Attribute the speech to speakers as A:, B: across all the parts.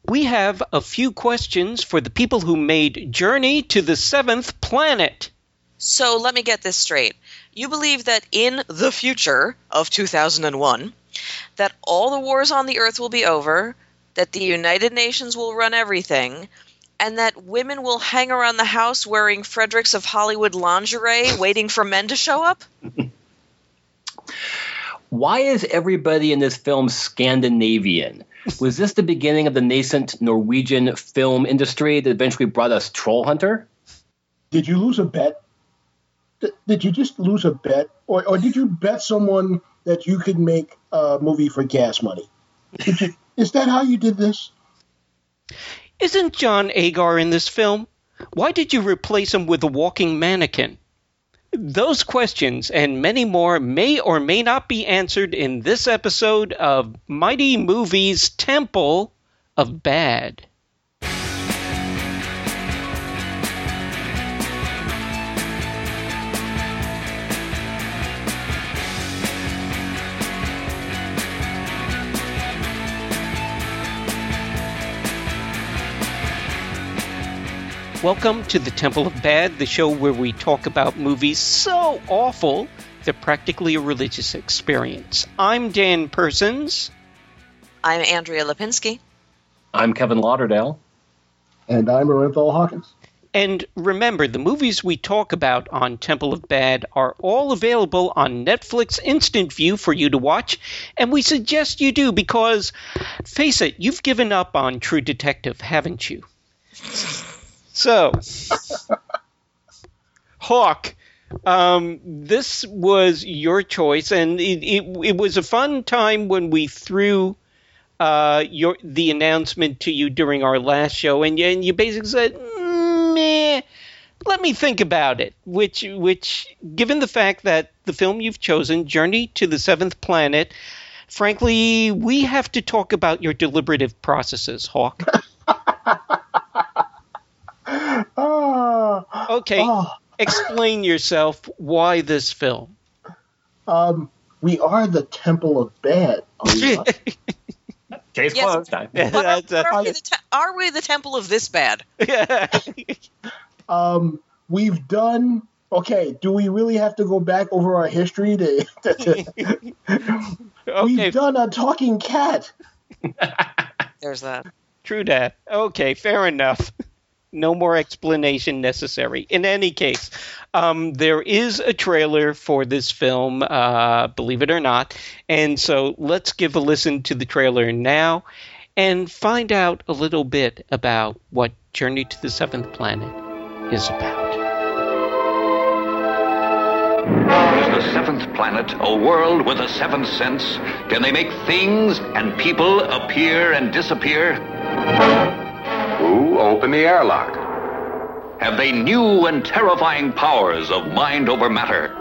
A: we have a few questions for the people who made Journey to the Seventh Planet.
B: So let me get this straight. You believe that in the future of 2001, that all the wars on the Earth will be over, that the United Nations will run everything, and that women will hang around the house wearing Fredericks of Hollywood lingerie, waiting for men to show up?
C: Why is everybody in this film Scandinavian? Was this the beginning of the nascent Norwegian film industry that eventually brought us Troll Hunter?
D: Did you lose a bet? Did you just lose a bet? Or did you bet someone that you could make a movie for gas money? Is that how you did this?
A: Isn't John Agar in this film? Why did you replace him with a walking mannequin? Those questions and many more may or may not be answered in this episode of Mighty Movies Temple of Bad. Welcome to the Temple of Bad, the show where we talk about movies so awful they're practically a religious experience. I'm Dan Persons.
B: I'm Andrea Lipinski.
C: I'm Kevin Lauderdale.
D: And I'm Orenthal Hawkins.
A: And remember, the movies we talk about on Temple of Bad are all available on Netflix Instant View for you to watch, and we suggest you do because, face it, you've given up on True Detective, haven't you? So, Hawk, this was your choice, and it was a fun time when we threw the announcement to you during our last show, and you basically said, meh, let me think about it, which, given the fact that the film you've chosen, Journey to the Seventh Planet, frankly, we have to talk about your deliberative processes, Hawk. Okay, explain yourself. Why this film?
D: We are the Temple of Bad.
C: Case closed.
B: Are we the Temple of this bad?
D: We've done... Okay, do we really have to go back over our history?
A: Okay.
D: We've done a talking cat.
B: There's that.
A: True that. Okay, fair enough. No more explanation necessary. In any case, there is a trailer for this film, believe it or not. And so let's give a listen to the trailer now and find out a little bit about what Journey to the Seventh Planet is about.
E: Is the seventh planet a world with a seventh sense? Can they make things and people appear and disappear?
F: Who opened the airlock?
E: Have they new and terrifying powers of mind over matter?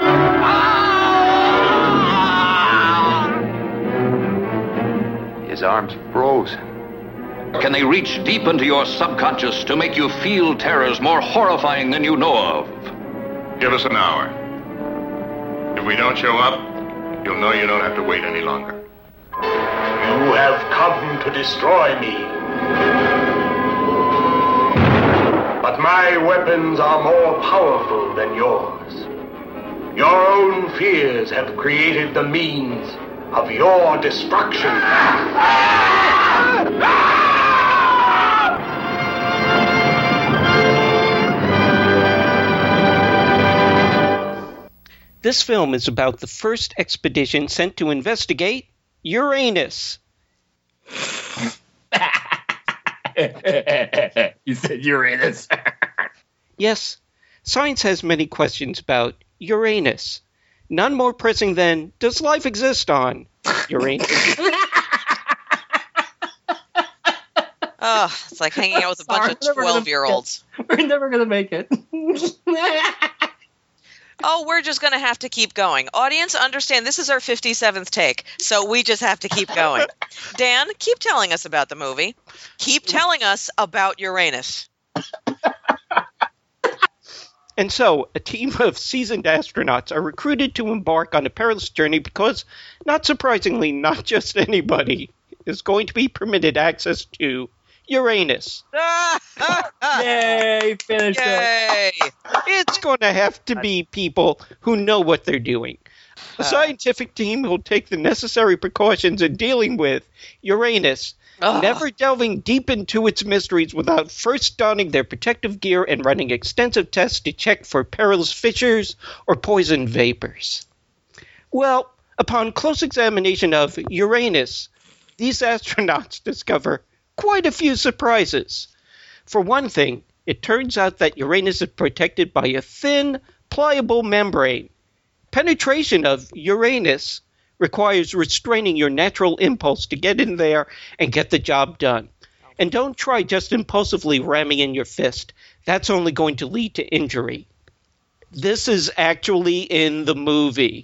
F: His arms frozen.
E: Can they reach deep into your subconscious to make you feel terrors more horrifying than you know of?
F: Give us an hour. If we don't show up, you'll know you don't have to wait any longer.
G: You have come to destroy me. But my weapons are more powerful than yours. Your own fears have created the means of your destruction.
A: This film is about the first expedition sent to investigate Uranus.
C: You said Uranus.
A: Yes, science has many questions about Uranus. None more pressing than, does life exist on Uranus?
B: Oh, it's like hanging out with a bunch of 12-year-olds.
C: We're never going to make it.
B: Oh, we're just going to have to keep going. Audience, understand, this is our 57th take, so we just have to keep going. Dan, keep telling us about the movie. Keep telling us about Uranus.
A: And so, a team of seasoned astronauts are recruited to embark on a perilous journey because, not surprisingly, not just anybody is going to be permitted access to Uranus.
C: Yay! Finished it.
B: Yay!
A: It's going to have to be people who know what they're doing. A scientific team will take the necessary precautions in dealing with Uranus, never delving deep into its mysteries without first donning their protective gear and running extensive tests to check for perilous fissures or poison vapors. Well, upon close examination of Uranus, these astronauts discover quite a few surprises. For one thing, it turns out that Uranus is protected by a thin, pliable membrane. Penetration of Uranus requires restraining your natural impulse to get in there and get the job done. And don't try just impulsively ramming in your fist. That's only going to lead to injury. This is actually in the movie.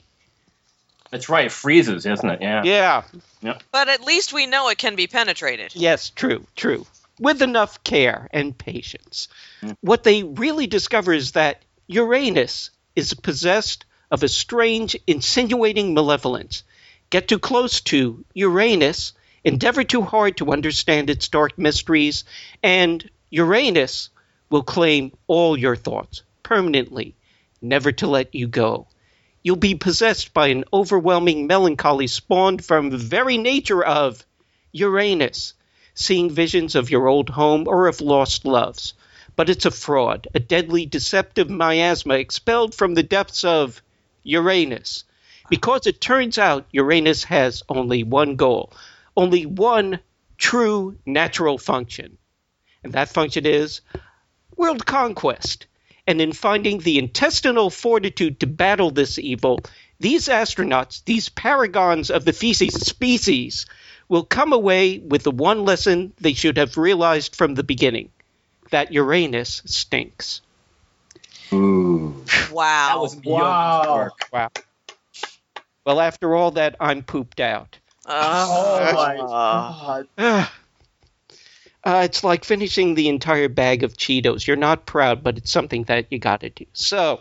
C: That's right. It freezes, isn't it? Yeah.
A: Yeah.
B: But at least we know it can be penetrated.
A: Yes, true. With enough care and patience. What they really discover is that Uranus is possessed of a strange, insinuating malevolence. Get too close to Uranus, endeavor too hard to understand its dark mysteries, and Uranus will claim all your thoughts permanently, never to let you go. You'll be possessed by an overwhelming melancholy spawned from the very nature of Uranus, seeing visions of your old home or of lost loves. But it's a fraud, a deadly, deceptive miasma expelled from the depths of Uranus. Because it turns out Uranus has only one goal, only one true natural function. And that function is world conquest. And in finding the intestinal fortitude to battle this evil, these astronauts, these paragons of the feces species, will come away with the one lesson they should have realized from the beginning, that Uranus stinks.
C: Ooh.
B: Wow.
C: That was beyond work.
A: Wow. Well, after all that, I'm pooped out.
D: Oh my God.
A: It's like finishing the entire bag of Cheetos. You're not proud, but it's something that you gotta do. So,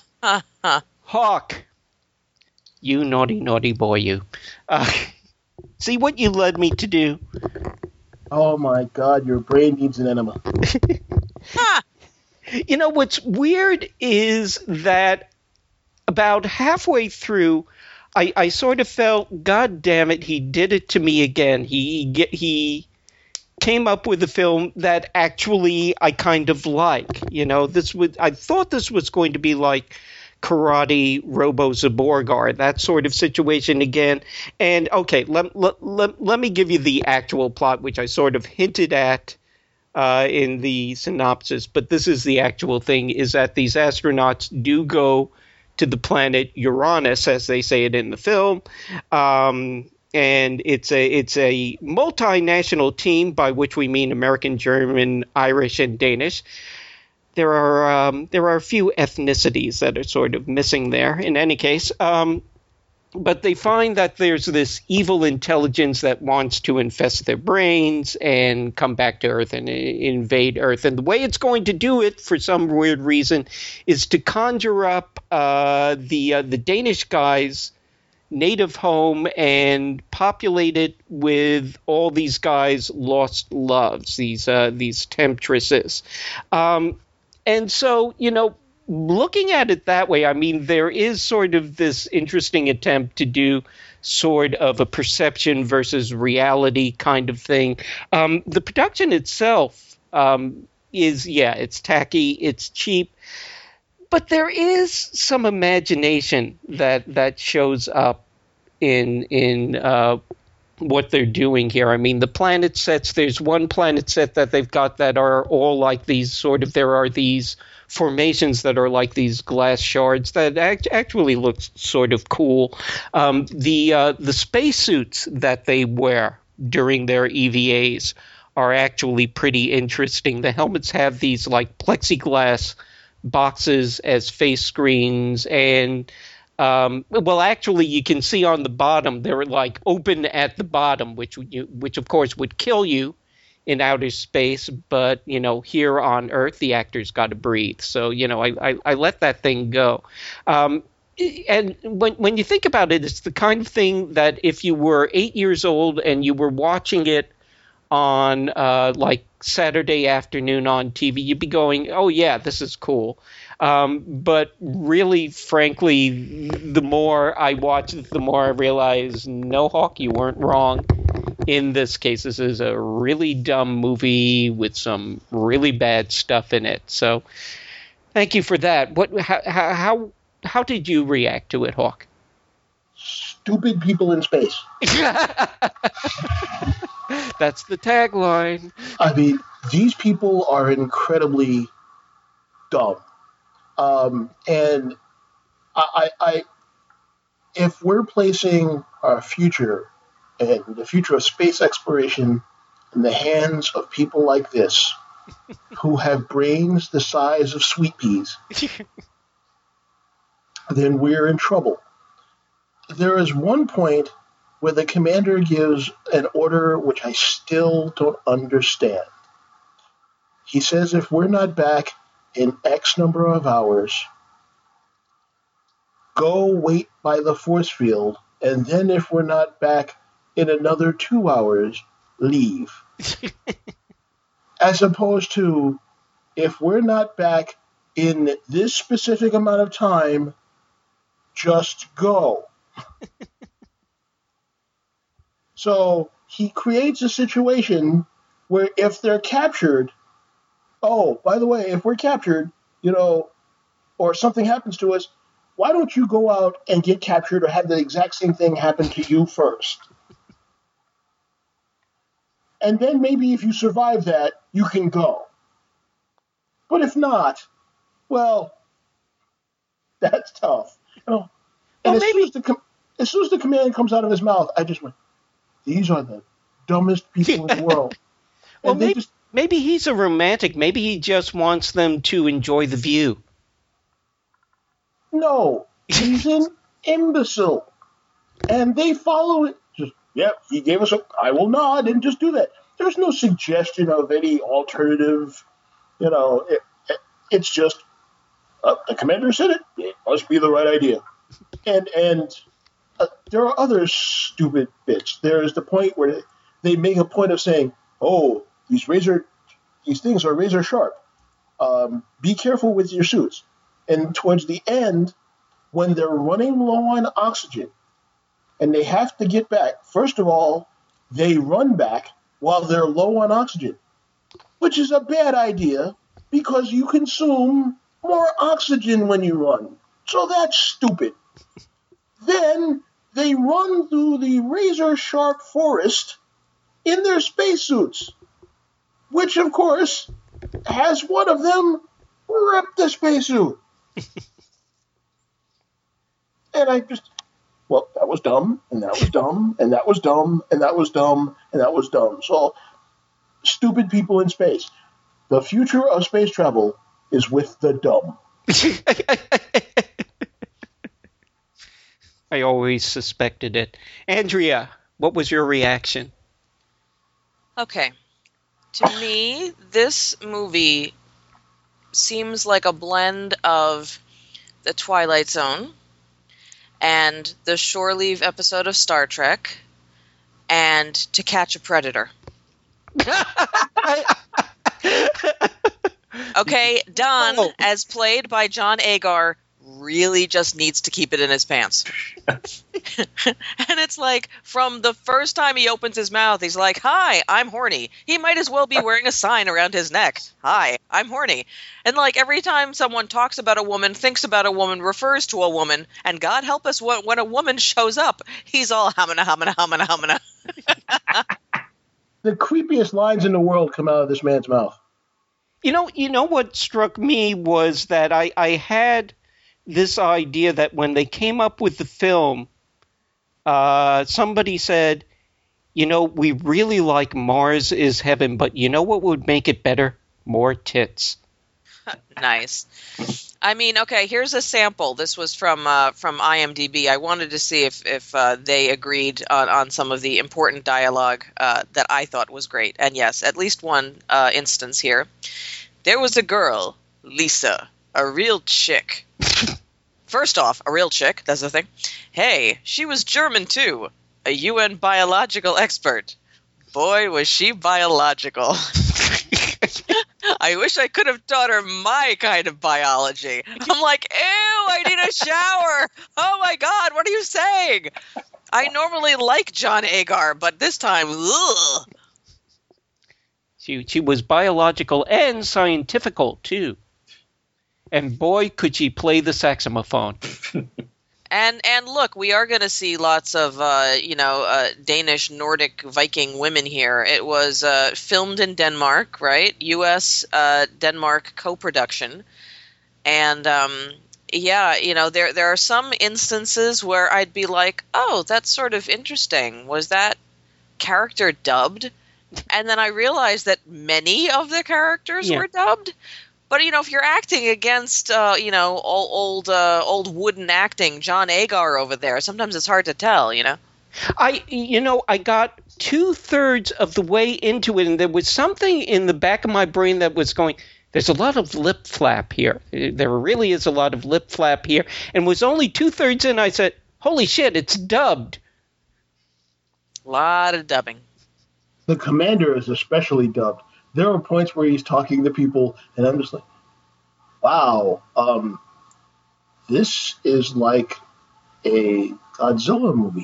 A: Hawk, you naughty, naughty boy, you. See what you led me to do?
D: Oh my God, your brain needs an enema.
A: You know, what's weird is that about halfway through, I sort of felt, God damn it, he did it to me again. He came up with a film that actually I kind of like. You know, I thought this was going to be like Karate Robo-Zaborgar, that sort of situation again. And okay, let me give you the actual plot, which I sort of hinted at in the synopsis, but this is the actual thing, is that these astronauts do go to the planet Uranus, as they say it in the film. And it's a multinational team, by which we mean American, German, Irish, and Danish. There are a few ethnicities that are sort of missing there. In any case, but they find that there's this evil intelligence that wants to infest their brains and come back to Earth and invade Earth. And the way it's going to do it, for some weird reason, is to conjure up the Danish guys' native home and populate it with all these guys' lost loves, these temptresses. And so, you know, looking at it that way, I mean, there is sort of this interesting attempt to do sort of a perception versus reality kind of thing. The production itself is, it's tacky, it's cheap, but there is some imagination that shows up in what they're doing here. I mean, the planet sets, there's one planet set that they've got that are all like these sort of, there are these formations that are like these glass shards that actually look sort of cool. The spacesuits that they wear during their EVAs are actually pretty interesting. The helmets have these like plexiglass boxes as face screens, and actually you can see on the bottom they're like open at the bottom, which of course would kill you in outer space, but you know, here on Earth the actor's got to breathe, so you know, I let that thing go. And when you think about it, it's the kind of thing that if you were 8 years old and you were watching it on like Saturday afternoon on TV, you'd be going, oh yeah, this is cool. But really, frankly, the more I watch it, the more I realize, no, Hawk, you weren't wrong. In this case, this is a really dumb movie with some really bad stuff in it. So thank you for that. How did you react to it, Hawk?
D: Stupid people in space.
A: That's the tagline.
D: I mean, these people are incredibly dumb. And I if we're placing our future and the future of space exploration in the hands of people like this, who have brains the size of sweet peas, then we're in trouble. There is one point where the commander gives an order which I still don't understand. He says if we're not back in X number of hours, go wait by the force field, and then if we're not back in another 2 hours, leave. As opposed to, if we're not back in this specific amount of time, just go. So he creates a situation where if they're captured, oh, by the way, if we're captured, or something happens to us, why don't you go out and get captured or have the exact same thing happen to you first? And then maybe if you survive that, you can go. But if not, well, that's tough. And as soon as the command comes out of his mouth, I just went, these are the dumbest people in the world.
A: Well, maybe he's a romantic. Maybe he just wants them to enjoy the view.
D: No, he's an imbecile. And they follow it. Just, he gave us I will nod and just do that. There's no suggestion of any alternative, it's just, the commander said it. It must be the right idea. And there are other stupid bits. There is the point where they make a point of saying, oh, these things are razor sharp. Be careful with your suits. And towards the end, when they're running low on oxygen and they have to get back, first of all, they run back while they're low on oxygen, which is a bad idea because you consume more oxygen when you run. So that's stupid. Then they run through the razor-sharp forest in their spacesuits, which, of course, has one of them rip the spacesuit. And I just, that was dumb, and that was dumb, and that was dumb, and that was dumb, and that was dumb. So, stupid people in space. The future of space travel is with the dumb.
A: I always suspected it. Andrea, what was your reaction?
B: Okay. To me, this movie seems like a blend of The Twilight Zone and the Shore Leave episode of Star Trek and To Catch a Predator. Okay, Don, as played by John Agar, really just needs to keep it in his pants. And it's like, from the first time he opens his mouth, he's like, hi, I'm horny. He might as well be wearing a sign around his neck. Hi, I'm horny. And like every time someone talks about a woman, thinks about a woman, refers to a woman, and God help us when a woman shows up, he's all hamina, hamina, hamina, hamina.
D: The creepiest lines in the world come out of this man's mouth.
A: You know what struck me was that I had this idea that when they came up with the film, somebody said, we really like Mars is Heaven, but you know what would make it better? More tits.
B: Nice. I mean, okay, here's a sample. This was from IMDb. I wanted to see if they agreed on some of the important dialogue that I thought was great. And yes, at least one instance here. There was a girl, Lisa, a real chick. First off, a real chick, that's the thing. Hey, she was German too, a UN biological expert. Boy, was she biological. I wish I could have taught her my kind of biology. I'm like, ew, I need a shower. Oh my God, what are you saying? I normally like John Agar, but this time, ugh.
A: She was biological and scientifical, too. And boy, could she play the saxophone.
B: And look, we are going to see lots of, Danish, Nordic, Viking women here. It was filmed in Denmark, right? U.S.-Denmark co-production. And, there are some instances where I'd be like, oh, that's sort of interesting. Was that character dubbed? And then I realized that many of the characters were dubbed. But, if you're acting against, old wooden acting, John Agar over there, sometimes it's hard to tell,
A: I got 2/3 of the way into it, and there was something in the back of my brain that was going, there's a lot of lip flap here. There really is a lot of lip flap here. And was only 2/3 in, I said, holy shit, it's dubbed.
B: A lot of dubbing.
D: The commander is especially dubbed. There are points where he's talking to people, and I'm just like, wow, this is like a Godzilla movie.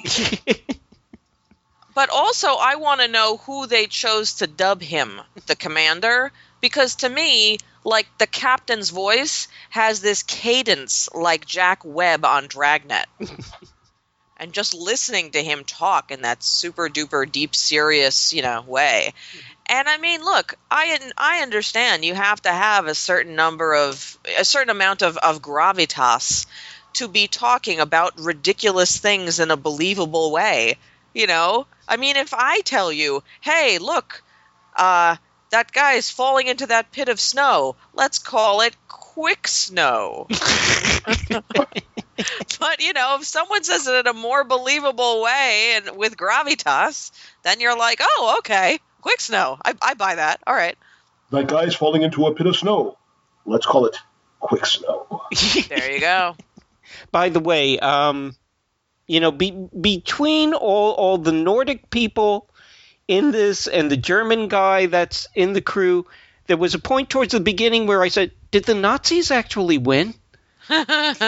B: But also, I want to know who they chose to dub him, the commander, because to me, like, the captain's voice has this cadence like Jack Webb on Dragnet. And just listening to him talk in that super duper deep, serious, way. And I mean, look, I understand you have to have a certain amount of gravitas to be talking about ridiculous things in a believable way. I mean, if I tell you, hey, look, that guy is falling into that pit of snow, let's call it quick snow. But, if someone says it in a more believable way and with gravitas, then you're like, oh, okay, quick snow. I buy that. All right.
D: That guy's falling into a pit of snow. Let's call it quick snow.
B: There you go.
A: By the way, between all the Nordic people in this and the German guy that's in the crew, there was a point towards the beginning where I said, did the Nazis actually win?
B: Well,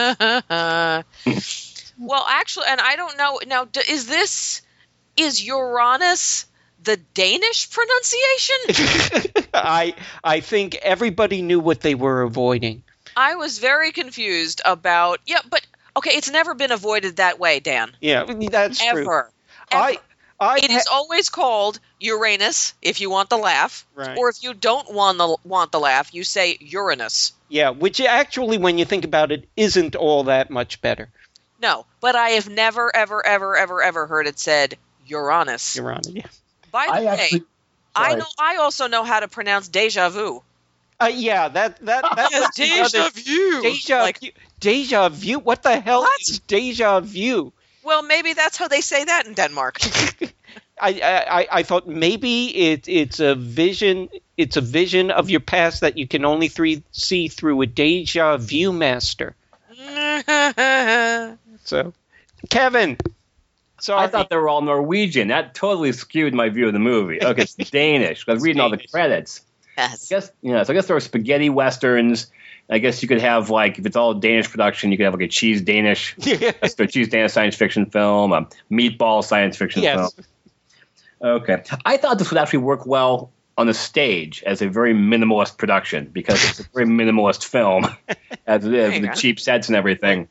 B: actually, and I don't know. Now, is Uranus the Danish pronunciation?
A: I think everybody knew what they were avoiding.
B: I was very confused about, but, okay, it's never been avoided that way, Dan.
A: Yeah, that's true.
B: Ever. It is always called Uranus, if you want the laugh.
A: Right.
B: Or if you don't want the laugh, you say Uranus.
A: Yeah, which actually, when you think about it, isn't all that much better.
B: No, but I have never, ever, ever, ever, ever heard it said Uranus.
A: Uranus, yeah.
B: By the way, I also know how to pronounce déjà vu.
A: Yeah, that's
B: déjà vu.
A: Déjà vu? What the hell is déjà vu?
B: Well, maybe that's how they say that in Denmark.
A: I thought maybe it's a vision. It's a vision of your past that you can only see through a déjà vu master. So, Kevin. Sorry.
C: I thought they were all Norwegian. That totally skewed my view of the movie. Okay, it's Danish. I was reading all the credits.
B: Yes.
C: I guess there were spaghetti westerns. I guess you could have, like, if it's all Danish production, you could have like a cheese Danish science fiction film, a meatball science fiction film. Okay. I thought this would actually work well on the stage as a very minimalist production because it's a very minimalist film as it is, the cheap sets and everything.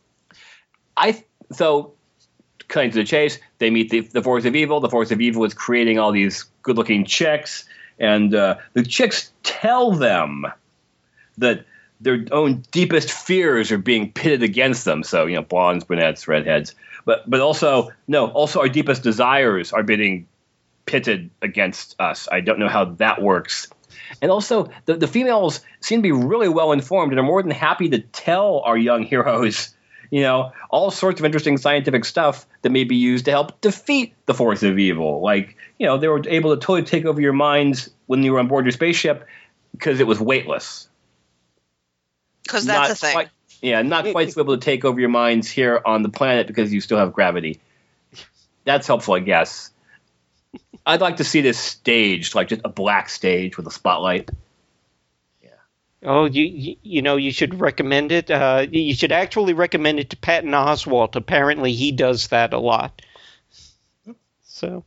C: So, cutting to the chase, they meet the Force of Evil. The Force of Evil is creating all these good-looking chicks, and the chicks tell them that their own deepest fears are being pitted against them. So, blondes, brunettes, redheads. But also our deepest desires are being pitted against us. I don't know how that works. And also, the females seem to be really well informed and are more than happy to tell our young heroes, all sorts of interesting scientific stuff that may be used to help defeat the Force of Evil. Like, they were able to totally take over your minds when you were on board your spaceship because it was weightless.
B: Because that's a thing.
C: Not quite so able to take over your minds here on the planet because you still have gravity. That's helpful, I guess. I'd like to see this staged, like just a black stage with a spotlight.
A: Oh, you should recommend it. You should actually recommend it to Patton Oswalt. Apparently, he does that a lot. So,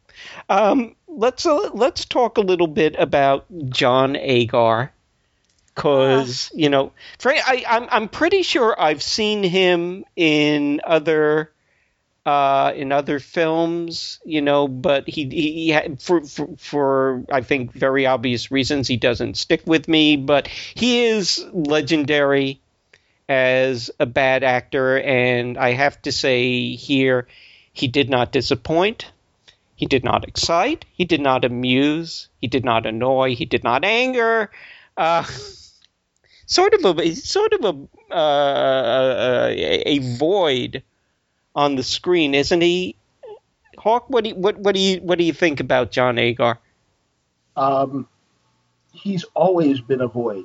A: let's talk a little bit about John Agar, because I'm pretty sure I've seen him in other films, but he for I think very obvious reasons he doesn't stick with me, but he is legendary as a bad actor, and I have to say here he did not disappoint, he did not excite, he did not amuse, he did not annoy, he did not anger. Sort of a void on the screen, isn't he? Hawk, what do you think about John Agar?
D: He's always been a void.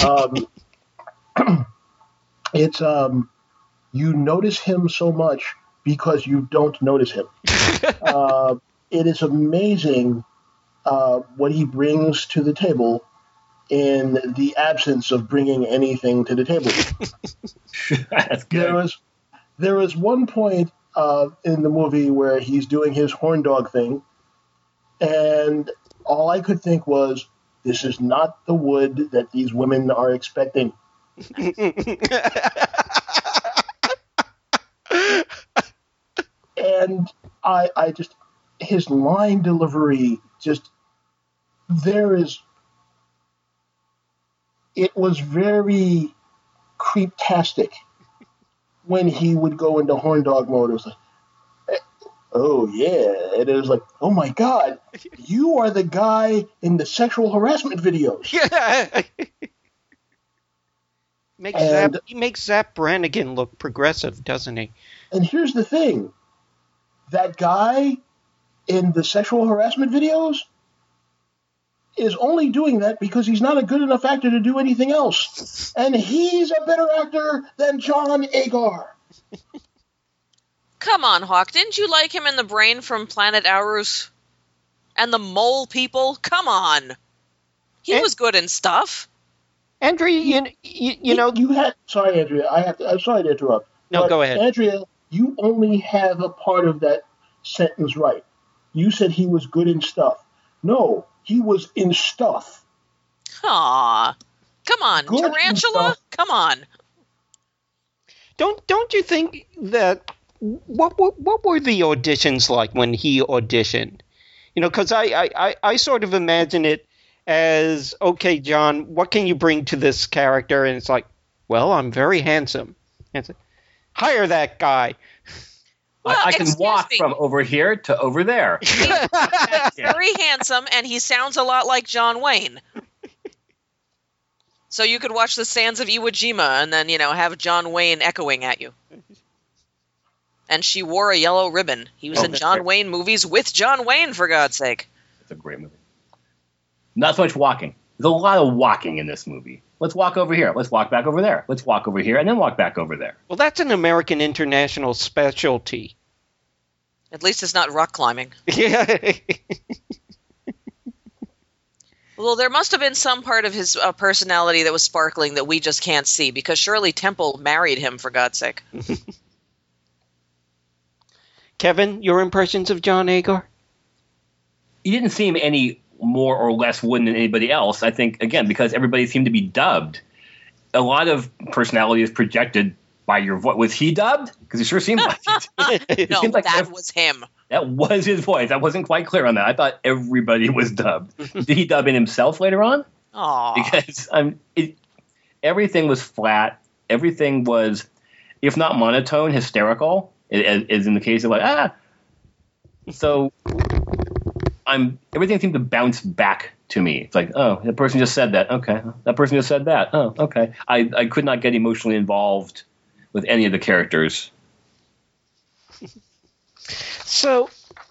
D: It's you notice him so much because you don't notice him. It is amazing what he brings to the table in the absence of bringing anything to the table.
C: That's good.
D: There was one point in the movie where he's doing his horn dog thing, and all I could think was, this is not the wood that these women are expecting. And I just, his line delivery, it was very creeptastic. When he would go into horn dog mode, it was like, oh yeah, and it was like, oh my God, you are the guy in the sexual harassment videos.
A: Yeah. He makes Zap Brannigan look progressive, doesn't he?
D: And here's the thing, that guy in the sexual harassment videos is only doing that because he's not a good enough actor to do anything else. And he's a better actor than John Agar.
B: Come on, Hawk. Didn't you like him in The Brain from Planet Arus? And the Mole People? Come on. He was good in stuff.
A: Andrea, you
D: had... Sorry, Andrea. I'm sorry to interrupt.
A: No, go ahead.
D: Andrea, you only have a part of that sentence right. You said he was good in stuff. No, he was in stuff.
B: Aw. Come on,
D: Good
B: Tarantula? Come on.
A: Don't you think that what were the auditions like when he auditioned? Because I sort of imagine it as, okay, John, what can you bring to this character? And it's like, well, I'm very handsome. And it's like, hire that guy.
B: Well,
C: I can walk from over here to over there.
B: He's very handsome, and he sounds a lot like John Wayne. So you could watch The Sands of Iwo Jima and then, have John Wayne echoing at you. And she wore a yellow ribbon. He was in John Wayne movies with John Wayne, for God's sake.
C: It's a great movie. Not so much walking. There's a lot of walking in this movie. Let's walk over here. Let's walk back over there. Let's walk over here and then walk back over there.
A: Well, that's an American international specialty.
B: At least it's not rock climbing.
A: Yeah.
B: Well, there must have been some part of his personality that was sparkling that we just can't see, because Shirley Temple married him, for God's sake.
A: Kevin, your impressions of John Agar?
C: He didn't seem any more or less wooden than anybody else, I think, again, because everybody seemed to be dubbed. A lot of personality is projected by your voice. Was he dubbed? Because he sure seemed like it.
B: No,
C: seemed like
B: that was him.
C: That was his voice. I wasn't quite clear on that. I thought everybody was dubbed. Did he dub in himself later on?
B: Aww.
C: Because everything was flat. Everything was, if not monotone, hysterical. As in the case of So everything seemed to bounce back to me. It's like, oh, that person just said that. Okay. That person just said that. Oh, okay. I could not get emotionally involved with any of the characters.
A: So,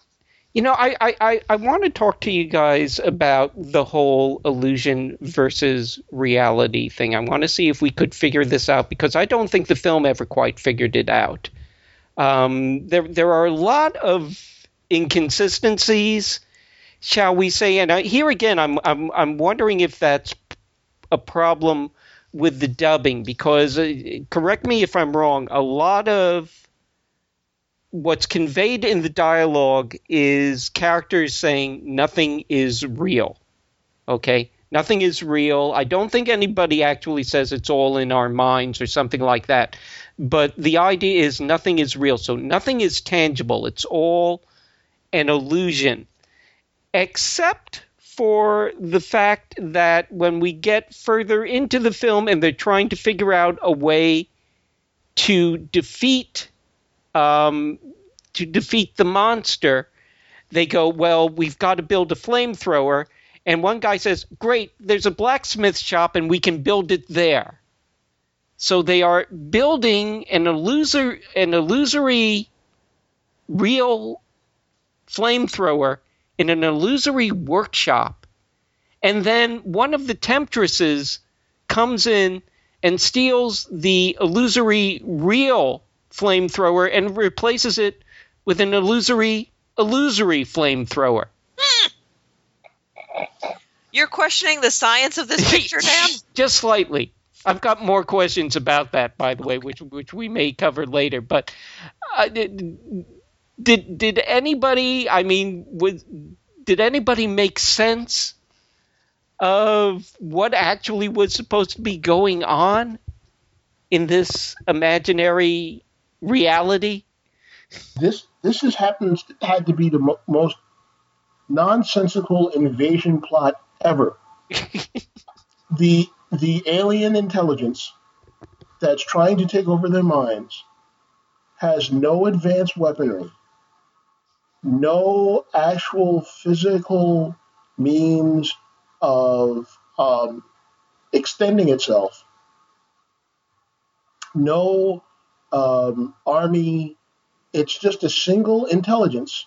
A: I want to talk to you guys about the whole illusion versus reality thing. I want to see if we could figure this out, because I don't think the film ever quite figured it out. There are a lot of inconsistencies. shall we say? And here again, I'm wondering if that's a problem with the dubbing, because correct me if I'm wrong. A lot of what's conveyed in the dialogue is characters saying nothing is real. Okay? Nothing is real. I don't think anybody actually says it's all in our minds or something like that. But the idea is nothing is real. So nothing is tangible. It's all an illusion. Except for the fact that when we get further into the film and they're trying to figure out a way to defeat the monster, they go, well, we've got to build a flamethrower. And one guy says, great, there's a blacksmith shop and we can build it there. So they are building an illusory real flamethrower in an illusory workshop. And then one of the temptresses comes in and steals the illusory real flamethrower and replaces it with an illusory flamethrower.
B: You're questioning the science of this picture, Dan?
A: Just slightly. I've got more questions about that, by the way, which we may cover later. But did anybody? I mean, did anybody make sense of what actually was supposed to be going on in this imaginary reality?
D: This had to be the most nonsensical invasion plot ever. The alien intelligence that's trying to take over their minds has no advanced weaponry, no actual physical means of extending itself, no army. It's just a single intelligence.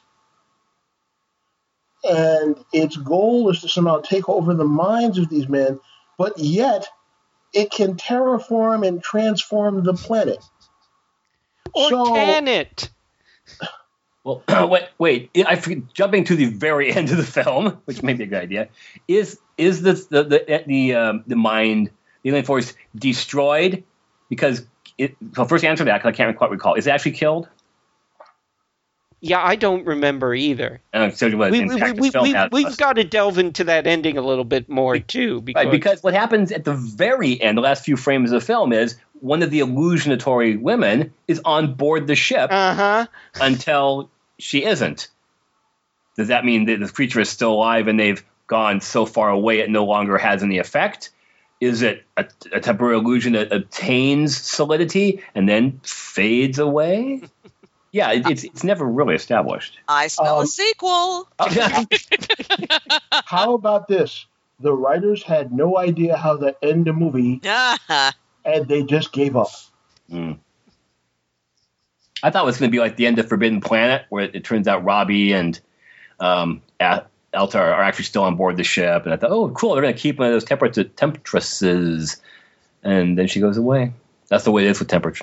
D: And its goal is to somehow take over the minds of these men, but yet it can terraform and transform the planet.
A: Or can it?
C: Well, wait. I forget, jumping to the very end of the film, which may be a good idea. Is this the mind, the alien force, destroyed? Because first answer that, because I can't quite recall. Is it actually killed?
A: Yeah, I don't remember either.
C: So
A: we've got to delve into that ending a little bit more, too.
C: Because what happens at the very end, the last few frames of the film, is one of the illusionatory women is on board the ship until she isn't. Does that mean that the creature is still alive and they've gone so far away it no longer has any effect? Is it a temporary illusion that obtains solidity and then fades away? Yeah, it's never really established.
B: I smell a sequel.
D: How about this? The writers had no idea how to end a movie, and they just gave up.
C: I thought it was going to be like the end of Forbidden Planet, where it turns out Robbie and Elta are actually still on board the ship. And I thought, oh, cool, they're going to keep one of those temptresses. And then she goes away. That's the way it is with temperature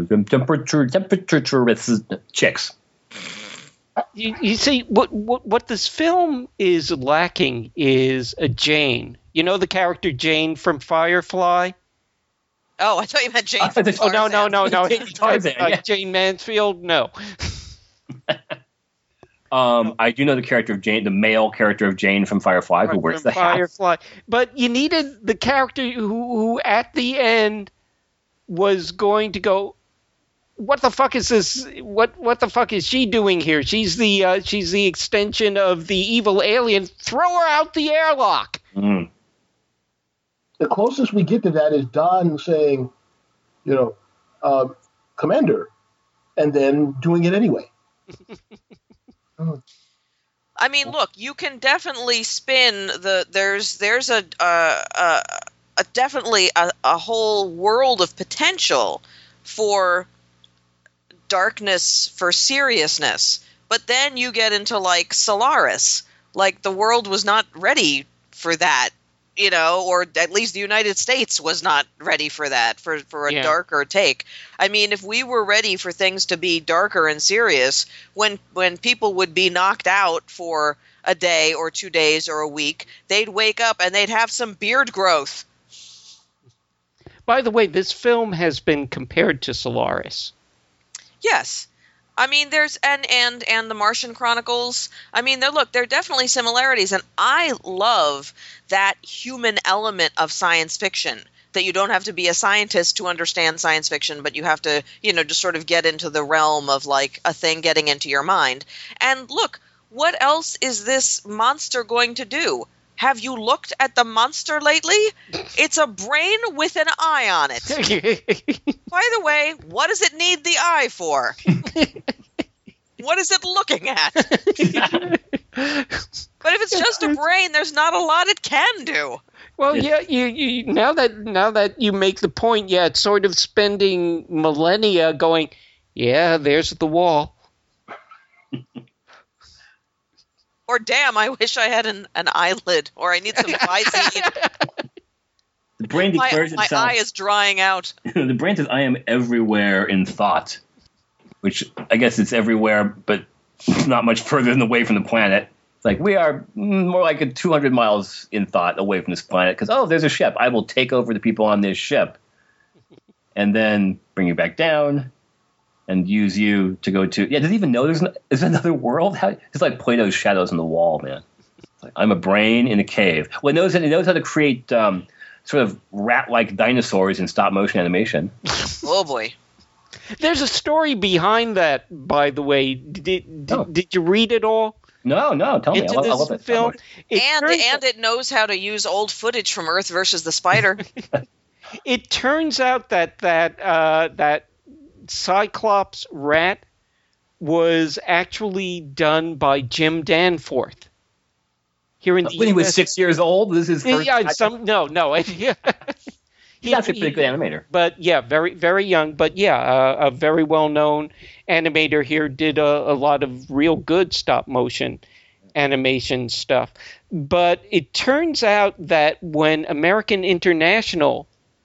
C: chicks.
A: You see, what this film is lacking is a Jane. You know the character Jane from Firefly?
B: Oh, I thought you meant Jane from Tarzan.
A: No. Jane Mansfield? No.
C: I do know the character of Jane, the male character of Jane from Firefly, who wears the
A: Firefly.
C: hat.
A: But you needed the character who at the end was going to go, what the fuck is this? What the fuck is she doing here? She's the extension of the evil alien. Throw her out the airlock.
C: Mm.
D: The closest we get to that is Don saying, Commander, and then doing it anyway.
B: I mean, look, you can definitely spin there's definitely a whole world of potential for darkness, for seriousness. But then you get into like Solaris, like the world was not ready for that, or at least the United States was not ready for that, for a darker take. I mean, if we were ready for things to be darker and serious, when people would be knocked out for a day or 2 days or a week, they'd wake up and they'd have some beard growth.
A: By the way, this film has been compared to Solaris.
B: Yes. I mean, there's and the Martian Chronicles. I mean, there are definitely similarities, and I love that human element of science fiction. That you don't have to be a scientist to understand science fiction, but you have to, just sort of get into the realm of like a thing getting into your mind. And look, what else is this monster going to do? Have you looked at the monster lately? It's a brain with an eye on it. By the way, what does it need the eye for? What is it looking at? But if it's just a brain, there's not a lot it can do.
A: Well, yeah, you now that you make the point, yeah, it's sort of spending millennia going, yeah, there's the wall.
B: Or damn, I wish I had an eyelid, or I need some Visine.
C: The brain declares
B: my
C: itself.
B: eye is drying out.
C: The brain says, "I am everywhere in thought," which I guess it's everywhere, but not much further than away from the planet. It's like we are more like 200 miles in thought away from this planet because, there's a ship. I will take over the people on this ship and then bring you back down and use you to go to... Yeah, does he even know there's another world? It's like Plato's shadows on the wall, man. It's like, I'm a brain in a cave. Well, it knows how to create sort of rat-like dinosaurs in stop-motion animation.
B: Oh, boy.
A: There's a story behind that, by the way. Did you read it all?
C: No, tell me. I love it.
A: Film.
B: And it knows how to use old footage from Earth versus the Spider.
A: It turns out that Cyclops rat was actually done by Jim Danforth. Here in the
C: when he was 6 years old, this is his first.
A: No.
C: He's actually a pretty good animator.
A: But yeah, very, very young. But yeah, a very well-known animator here did a lot of real good stop-motion animation stuff. But it turns out that when American International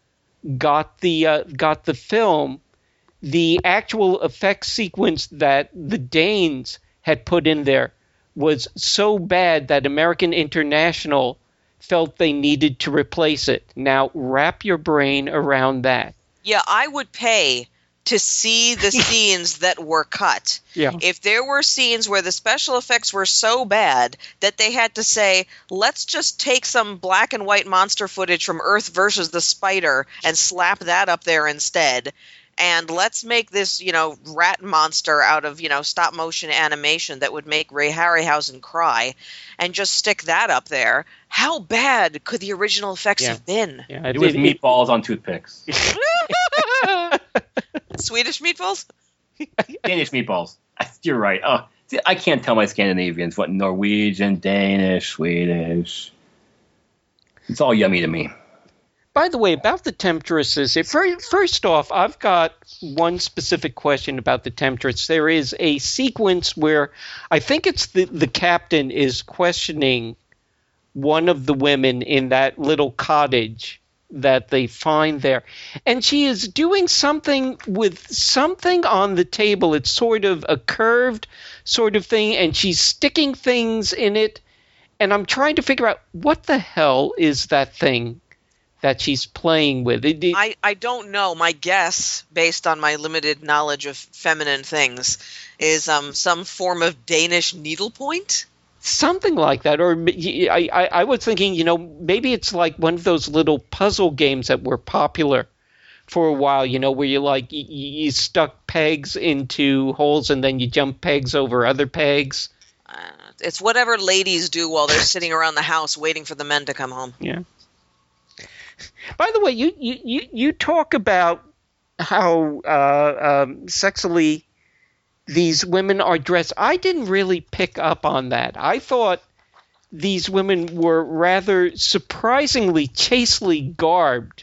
A: got the film, the actual effects sequence that the Danes had put in there was so bad that American International felt they needed to replace it. Now, wrap your brain around that.
B: Yeah, I would pay to see the scenes that were cut.
A: Yeah.
B: If there were scenes where the special effects were so bad that they had to say, let's just take some black and white monster footage from Earth versus the Spider and slap that up there instead. And let's make this, rat monster out of, stop motion animation that would make Ray Harryhausen cry and just stick that up there. How bad could the original effects have been?
A: Yeah,
C: it was meatballs on toothpicks.
B: Swedish meatballs?
C: Danish meatballs. You're right. Oh, see, I can't tell my Scandinavians what Norwegian, Danish, Swedish. It's all yummy to me.
A: By the way, about the Temptresses, first off, I've got one specific question about the Temptress. There is a sequence where I think it's the captain is questioning one of the women in that little cottage that they find there. And she is doing something with something on the table. It's sort of a curved sort of thing, and she's sticking things in it. And I'm trying to figure out what the hell is that thing that she's playing with.
B: I don't know. My guess, based on my limited knowledge of feminine things, is some form of Danish needlepoint?
A: Something like that. Or I was thinking, maybe it's like one of those little puzzle games that were popular for a while, where you stuck pegs into holes and then you jump pegs over other pegs.
B: It's whatever ladies do while they're sitting around the house waiting for the men to come home.
A: Yeah. By the way, you talk about how sexily these women are dressed. I didn't really pick up on that. I thought these women were rather surprisingly chastely garbed.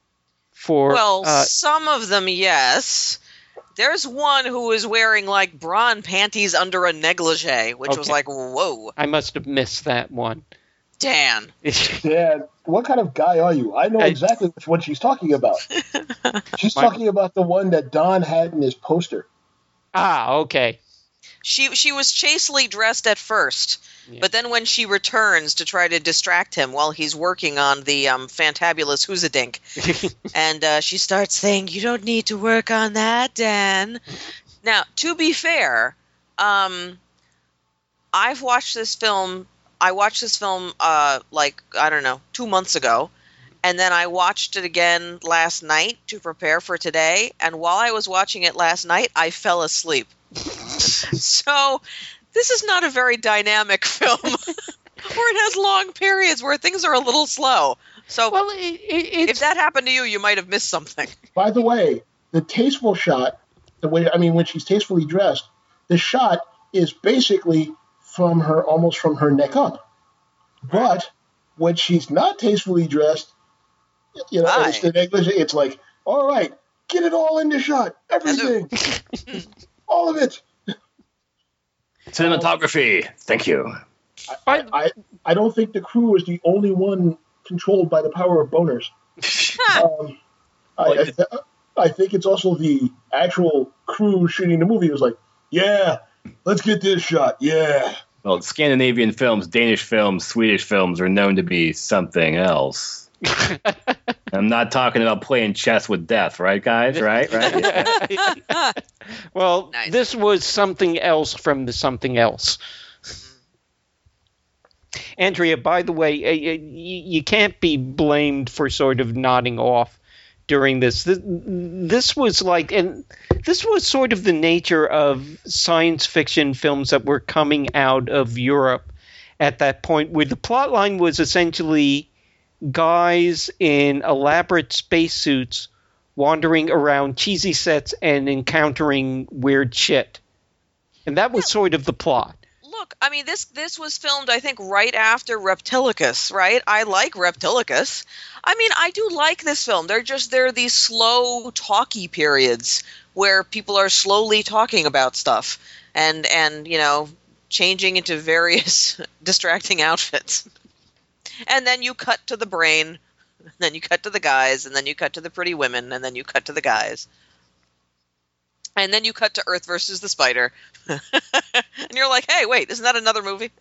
B: Some of them, yes. There's one who was wearing like bra and panties under a negligee, which was like, whoa.
A: I must have missed that one.
B: Dan.
D: Dan, what kind of guy are you? I know exactly which one she's talking about. She's talking about the one that Don had in his poster.
A: Ah, okay.
B: She was chastely dressed at first,
A: Yeah.
B: but then when she returns to try to distract him while he's working on the fantabulous Hoozadink, and she starts saying, "You don't need to work on that, Dan." Now, to be fair, I've watched this film. I watched this film, 2 months ago, and then I watched it again last night to prepare for today. And while I was watching it last night, I fell asleep. So this is not a very dynamic film, or it has long periods where things are a little slow. So
A: Well,
B: if that happened to you, you might have missed something.
D: By the way, the tasteful shot, when she's tastefully dressed, the shot is basically almost from her neck up. But when she's not tastefully dressed,
B: Aye.
D: it's like, all right, get it all into shot, everything, all of it.
C: Cinematography. Thank you.
D: I don't think the crew is the only one controlled by the power of boners. I think it's also the actual crew shooting the movie who's like, yeah, let's get this shot, yeah.
C: Well, Scandinavian films, Danish films, Swedish films are known to be something else. I'm not talking about playing chess with death, right, guys? Right? Yeah.
A: Well,
B: Nice.
A: this was something else from the something else. Andrea, by the way, you can't be blamed for sort of nodding off during this. This was sort of the nature of science fiction films that were coming out of Europe at that point, where the plot line was essentially guys in elaborate spacesuits wandering around cheesy sets and encountering weird shit. And that was sort of the plot.
B: Look, I mean, this was filmed, I think, right after Reptilicus, right? I like Reptilicus. I mean, I do like this film. There are these slow, talky periods where people are slowly talking about stuff and changing into various distracting outfits. And then you cut to the brain, and then you cut to the guys, and then you cut to the pretty women, and then you cut to the guys. And then you cut to Earth versus the Spider. And you're like, hey, wait, isn't that another movie?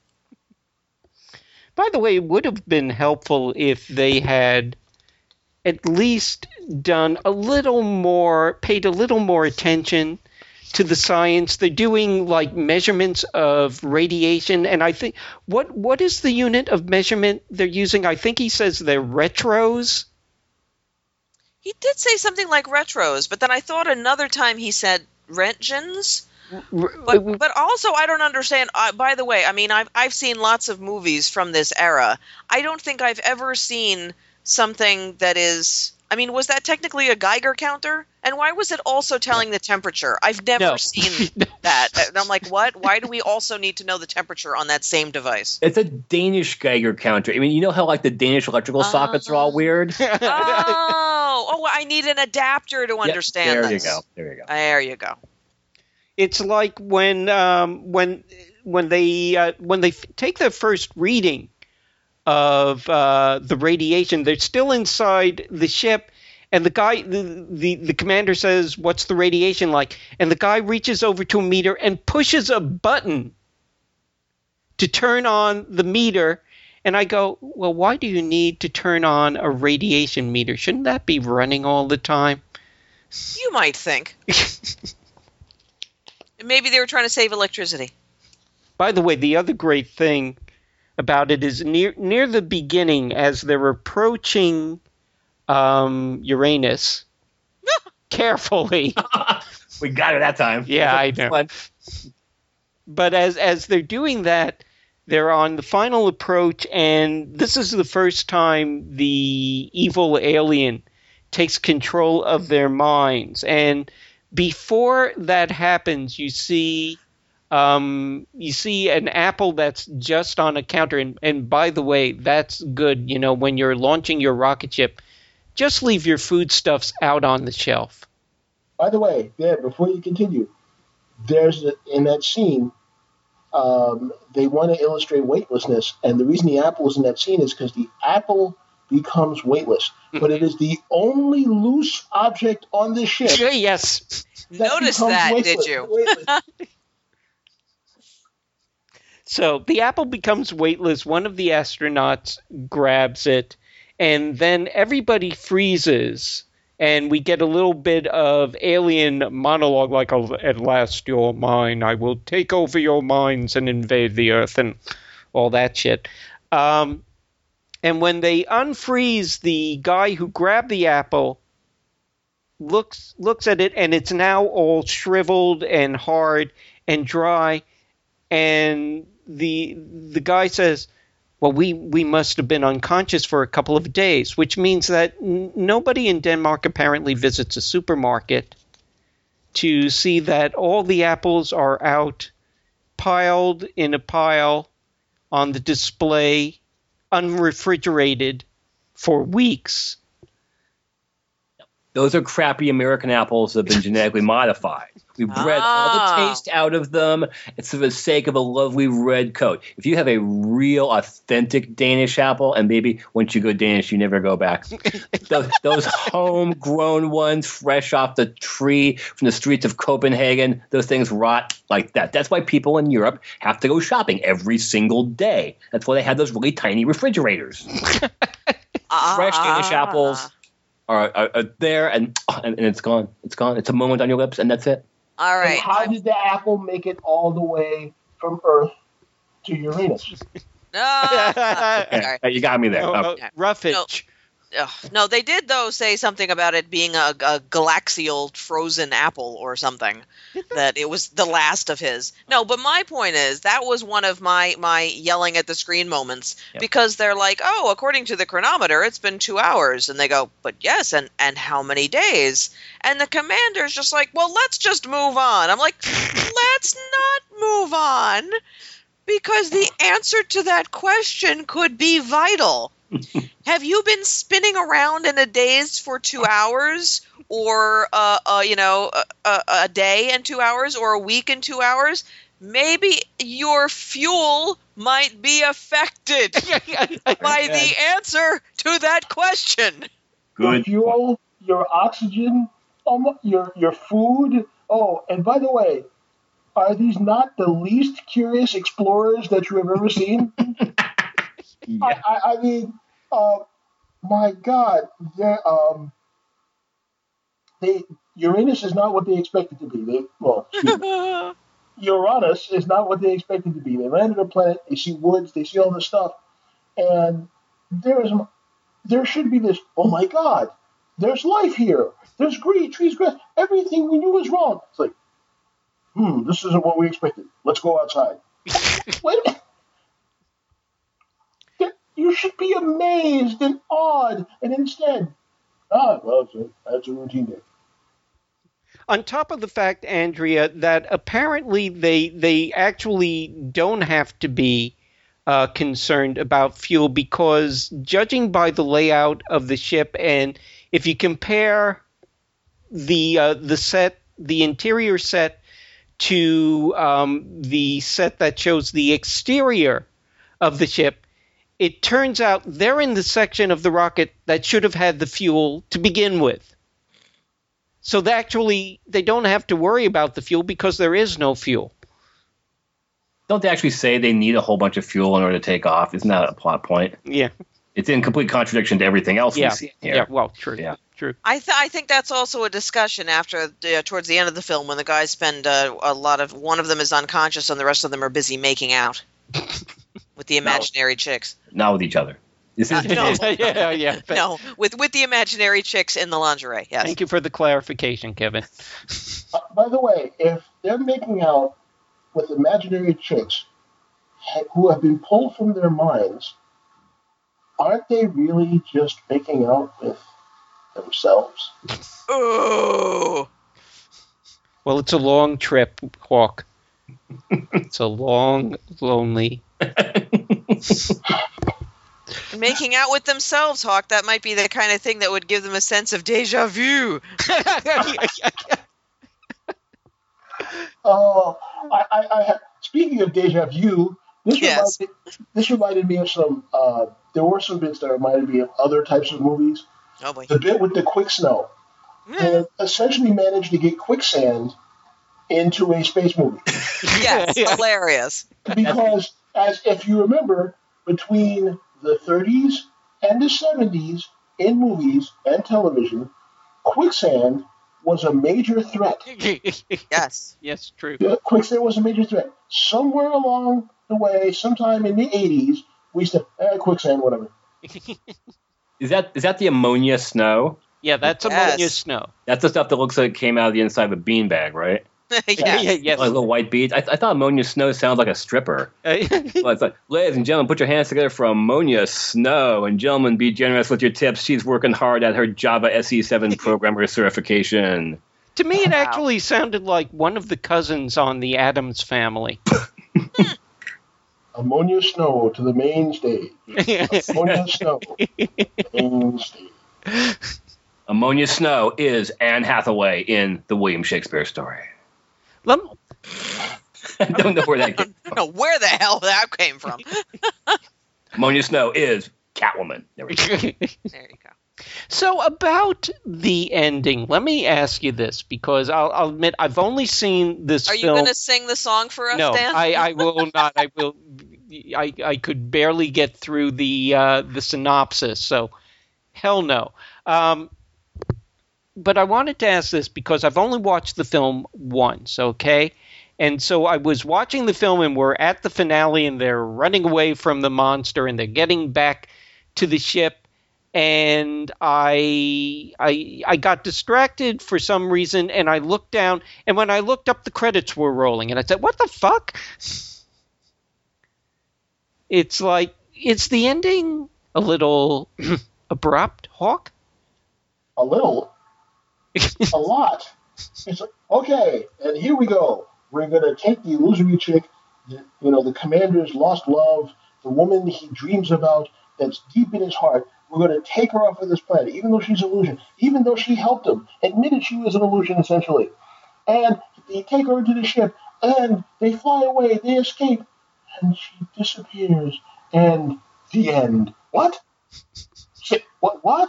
A: By the way, it would have been helpful if they had at least paid a little more attention to the science. They're doing like measurements of radiation, and I think what is the unit of measurement they're using? I think he says they're retros.
B: He did say something like retros, but then I thought another time he said Röntgens. But also, I don't understand. By the way, I mean, I've seen lots of movies from this era. I don't think I've ever seen something that is. I mean, was that technically a Geiger counter? And why was it also telling the temperature? I've never seen that. And I'm like, what? Why do we also need to know the temperature on that same device?
C: It's a Danish Geiger counter. I mean, you know how like the Danish electrical sockets are all weird?
B: Oh, I need an adapter to understand
C: there
B: this.
C: There you go.
B: There you go.
A: It's like when they take their first reading of the radiation, they're still inside the ship, and the guy, the commander says, "What's the radiation like?" And the guy reaches over to a meter and pushes a button to turn on the meter. And I go, well, why do you need to turn on a radiation meter? Shouldn't that be running all the time?
B: You might think. Maybe they were trying to save electricity.
A: By the way, the other great thing about it is near the beginning, as they're approaching Uranus, carefully.
C: We got it that time.
A: Yeah, I know.
C: Fun.
A: But as they're doing that, they're on the final approach, and this is the first time the evil alien takes control of their minds. And before that happens, you see an apple that's just on a counter. And by the way, that's good. You know, when you're launching your rocket ship, just leave your foodstuffs out on the shelf.
D: By the way, Dan, before you continue, in that scene, they want to illustrate weightlessness, and the reason the apple is in that scene is because the apple becomes weightless. But it is the only loose object on the ship.
A: Yes.
B: Notice that, did you?
A: So the apple becomes weightless. One of the astronauts grabs it, and then everybody freezes. And we get a little bit of alien monologue, like, "At last you're mine. I will take over your minds and invade the Earth," and all that shit. And when they unfreeze, the guy who grabbed the apple looks at it, and it's now all shriveled and hard and dry. And the guy says, "Well, we must have been unconscious for a couple of days," which means that nobody in Denmark apparently visits a supermarket to see that all the apples are out, piled in a pile on the display, unrefrigerated for weeks.
C: Those are crappy American apples that have been genetically modified. We bred all the taste out of them. It's for the sake of a lovely red coat. If you have a real, authentic Danish apple, and maybe once you go Danish, you never go back. those homegrown ones, fresh off the tree from the streets of Copenhagen, those things rot like that. That's why people in Europe have to go shopping every single day. That's why they have those really tiny refrigerators. Fresh Danish apples are there, and it's gone. It's gone. It's a moment on your lips, and that's it.
B: All right.
D: And how did the apple make it all the way from Earth to Uranus?
B: Sorry.
C: You got me there.
A: Roughage.
B: No, they did, though, say something about it being a galaxial frozen apple or something, that it was the last of his. No, but my point is, that was one of my yelling at the screen moments, because they're like, "Oh, according to the chronometer, it's been 2 hours." And they go, "But yes, and how many days?" And the commander's just like, "Well, let's just move on." I'm like, let's not move on, because the answer to that question could be vital. Have you been spinning around in a daze for 2 hours, or a day and 2 hours, or a week and 2 hours? Maybe your fuel might be affected by the answer to that question.
C: Good.
D: Your fuel, your oxygen, your food. Oh, and by the way, are these not the least curious explorers that you have ever seen?
C: Yeah.
D: I mean, my God, Uranus is not what they expected to be. Uranus is not what they expected to be. They landed on a planet. They see woods. They see all this stuff, and there should be this. Oh my God, there's life here. There's trees, grass. Everything we knew was wrong. It's like, this isn't what we expected. Let's go outside. Wait a minute. You should be amazed and awed, and instead, that's a routine day.
A: On top of the fact, Andrea, that apparently they actually don't have to be concerned about fuel, because judging by the layout of the ship, and if you compare the interior set to the set that shows the exterior of the ship, it turns out they're in the section of the rocket that should have had the fuel to begin with. So they don't have to worry about the fuel, because there is no fuel.
C: Don't they actually say they need a whole bunch of fuel in order to take off? Isn't that a plot point?
A: Yeah.
C: It's in complete contradiction to everything else we see here.
A: Yeah, well, true.
C: Yeah.
A: True.
B: I think that's also a discussion towards the end of the film, when the guys spend one of them is unconscious and the rest of them are busy making out with the imaginary chicks.
C: Not with each other. This is
B: No, with the imaginary chicks in the lingerie. Yes.
A: Thank you for the clarification, Kevin.
D: By the way, if they're making out with imaginary chicks who have been pulled from their minds, aren't they really just making out with themselves?
B: Oh.
A: Well, it's a long trip, Hawk. It's a long, lonely.
B: Making out with themselves, Hawk. That might be the kind of thing that would give them a sense of déjà vu.
D: Speaking of déjà vu, this reminded me of some. There were some bits that reminded me of other types of movies.
B: Oh boy!
D: The bit with the quick snow. They essentially managed to get quicksand into a space movie.
B: Yes, hilarious.
D: Because As if you remember, between the 30s and the 70s in movies and television, quicksand was a major threat.
B: Yes.
A: Yes, true.
D: Yeah, quicksand was a major threat. Somewhere along the way, sometime in the 80s, we said, quicksand, whatever.
C: Is that the ammonia snow?
A: Yeah, that's ammonia snow.
C: That's the stuff that looks like it came out of the inside of a beanbag, right?
B: Yes.
A: Yes.
C: Like little white beads. I thought ammonia snow sounds like a stripper. Well, it's like, ladies and gentlemen, put your hands together for ammonia snow. And gentlemen, be generous with your tips. She's working hard at her Java SE7 programmer certification.
A: To me, it actually sounded like one of the cousins on the Addams Family.
D: Ammonia snow to the main stage. Ammonia snow. Main stage.
C: Ammonia snow is Anne Hathaway in the William Shakespeare story. I don't know where that came from.
B: I don't know where the hell that came from.
C: Ammonia snow is Catwoman. There we go.
B: There you go.
A: So about the ending, let me ask you this, because I'll admit I've only seen this
B: Are
A: film.
B: you going to sing the song for us,
A: No,
B: Dan?
A: I will not. I could barely get through the synopsis, so hell no. But I wanted to ask this because I've only watched the film once, okay? And so I was watching the film and we're at the finale and they're running away from the monster and they're getting back to the ship, and I got distracted for some reason and I looked down, and when I looked up the credits were rolling and I said, what the fuck? It's like, is the ending a little abrupt, Hawk?
D: A little. A lot. It's like, okay, and here we go. We're going to take the illusory chick, the commander's lost love, the woman he dreams about that's deep in his heart. We're going to take her off of this planet, even though she's an illusion, even though she helped him, admitted she was an illusion, essentially. And they take her into the ship, and they fly away, they escape, and she disappears, and the end. What? Shit, what?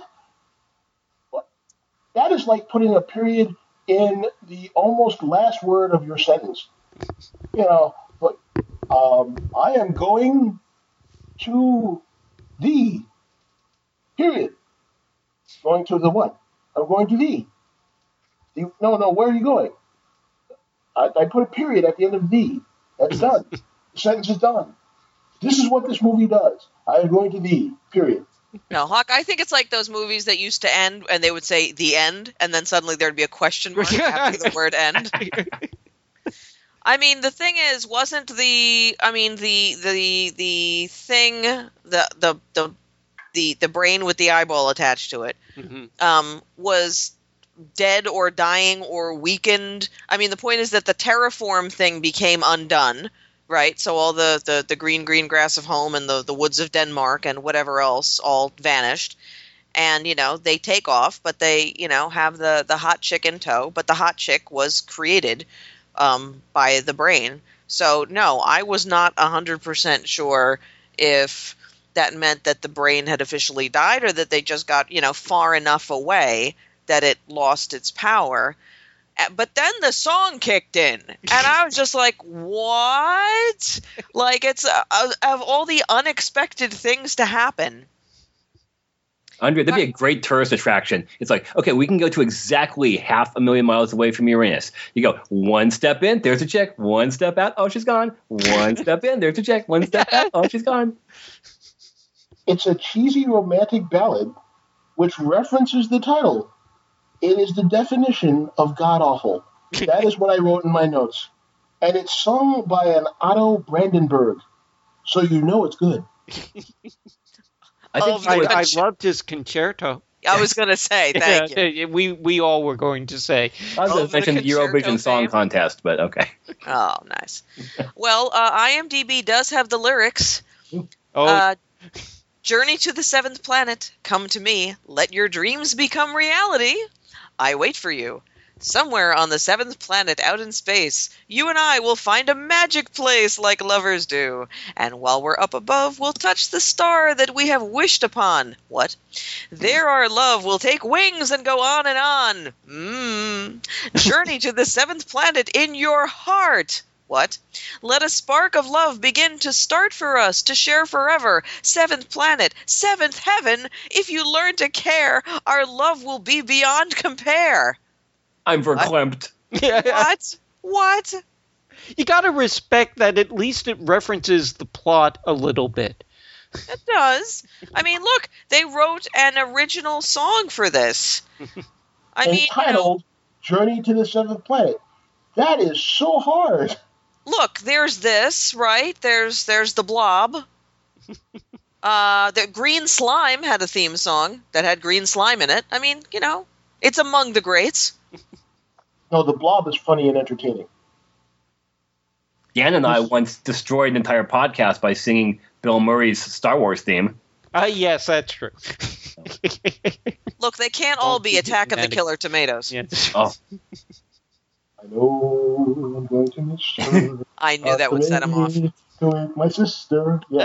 D: That is like putting a period in the almost last word of your sentence. But I am going to the period. Going to the what? I'm going to the. No, where are you going? I put a period at the end of the. That's done. The sentence is done. This is what this movie does. I am going to the period.
B: No, Hawk, I think it's like those movies that used to end and they would say the end, and then suddenly there'd be a question mark after the word end. I mean, the thing is, wasn't the thing, the brain with the eyeball attached to it, was dead or dying or weakened? I mean, the point is that the terraform thing became undone. Right, so all the green grass of home and the woods of Denmark and whatever else all vanished, and they take off, but they have the hot chick in tow. But the hot chick was created by the brain. So no, I was not 100% sure if that meant that the brain had officially died or that they just got far enough away that it lost its power. But then the song kicked in, and I was just like, what? Like, it's of all the unexpected things to happen.
C: Andre, that'd be a great tourist attraction. It's like, okay, we can go to exactly 500,000 miles away from Uranus. You go one step in, there's a chick. One step out, oh, she's gone. One step in, there's a chick. One step out, oh, she's gone.
D: It's a cheesy romantic ballad which references the title. It is the definition of god-awful. That is what I wrote in my notes. And it's sung by an Otto Brandenburg. So you know it's good.
A: I loved his concerto.
B: I was going to say, thank you.
A: We all were going to say.
C: I was going to mention the Eurovision Song Contest, but okay.
B: Oh, nice. Well, IMDb does have the lyrics. Journey to the seventh planet, come to me, let your dreams become reality. I wait for you. Somewhere on the seventh planet out in space, you and I will find a magic place like lovers do. And while we're up above, we'll touch the star that we have wished upon. What? There our love will take wings and go on and on. Journey to the seventh planet in your heart. What? Let a spark of love begin to start for us, to share forever. Seventh planet, seventh heaven. If you learn to care, our love will be beyond compare.
C: I'm verklempt.
B: What? What?
A: You got to respect that at least it references the plot a little bit.
B: It does. I mean, look, they wrote an original song for this.
D: Entitled Journey to the Seventh Planet. That is so hard.
B: Look, there's this, right? There's the Blob. The Green Slime had a theme song that had green slime in it. I mean, it's among the greats.
D: No, the Blob is funny and entertaining.
C: Dan and I once destroyed an entire podcast by singing Bill Murray's Star Wars theme.
A: Yes, that's true.
B: Look, they can't all be Attack of the Killer Tomatoes.
A: Yes.
C: Oh,
D: I know I'm going to miss her.
B: I knew that would set him off.
D: My sister. Yeah.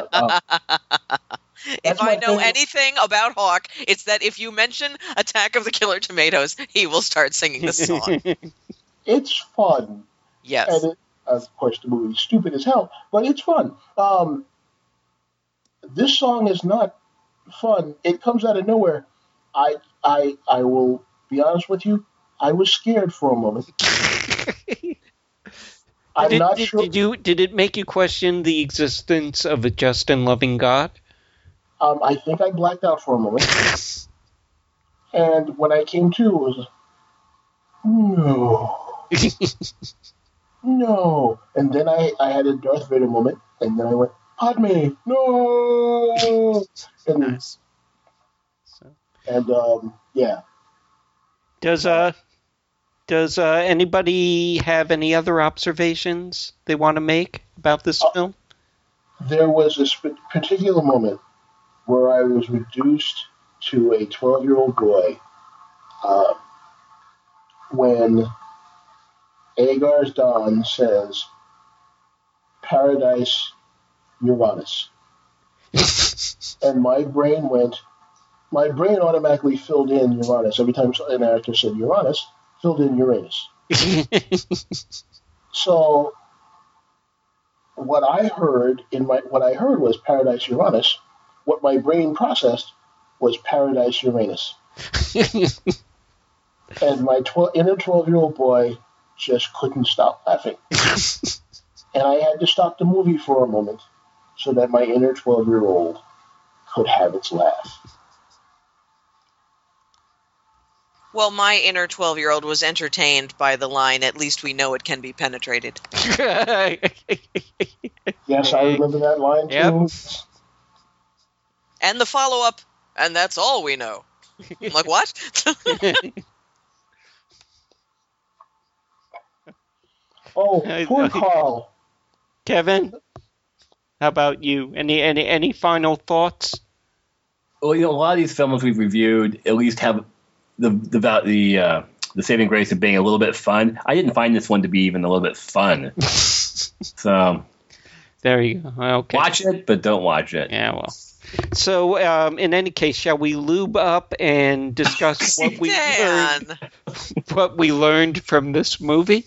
B: If I know anything about Hawk, it's that if you mention Attack of the Killer Tomatoes, he will start singing the song.
D: It's fun.
B: Yes.
D: And of course, the movie's stupid as hell, but it's fun. This song is not fun. It comes out of nowhere. I will be honest with you. I was scared for a moment. I'm not sure.
A: Did it make you question the existence of a just and loving God?
D: I think I blacked out for a moment. And when I came to, it was, no. No. And then I had a Darth Vader moment, and then I went, Padme, no! And,
A: nice.
D: Yeah.
A: Does anybody have any other observations they want to make about this film?
D: There was a particular moment where I was reduced to a 12-year-old boy when Agar's Don says, Paradise Uranus. And my brain automatically filled in Uranus. Every time an actor said Uranus, filled in Uranus. So what I heard was Paradise Uranus. What my brain processed was Paradise Uranus. And my inner 12-year-old boy just couldn't stop laughing. And I had to stop the movie for a moment so that my inner 12-year-old could have its laugh.
B: Well, my inner 12-year-old was entertained by the line, at least we know it can be penetrated.
D: Yes, I remember that line, too.
A: Yep.
B: And the follow-up, and that's all we know. I'm like, what?
D: Oh, poor Carl.
A: Kevin, how about you? Any final thoughts?
C: well, a lot of these films we've reviewed at least have the saving grace of being a little bit fun. I didn't find this one to be even a little bit fun. So
A: there you go. Okay.
C: Watch it, but don't watch it.
A: Yeah, well. So, in any case, shall we lube up and discuss what we learned from this movie?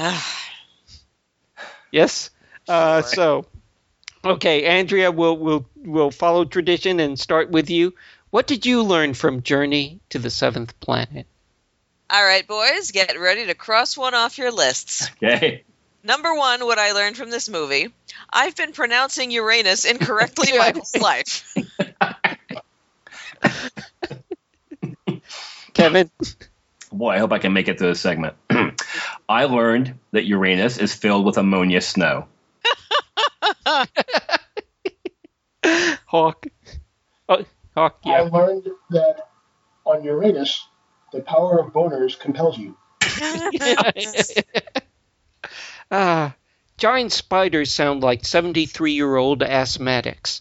A: Yes.
B: Sure.
A: So, okay, Andrea, we'll follow tradition and start with you. What did you learn from Journey to the Seventh Planet?
B: All right, boys, get ready to cross one off your lists.
C: Okay.
B: Number one, what I learned from this movie, I've been pronouncing Uranus incorrectly my whole life.
A: Kevin?
C: Boy, I hope I can make it to this segment. I learned that Uranus is filled with ammonia snow.
A: Hawk? Oh, Hawk, yeah.
D: I learned that on Uranus, the power of boners compels you.
A: Giant spiders sound like 73-year-old asthmatics.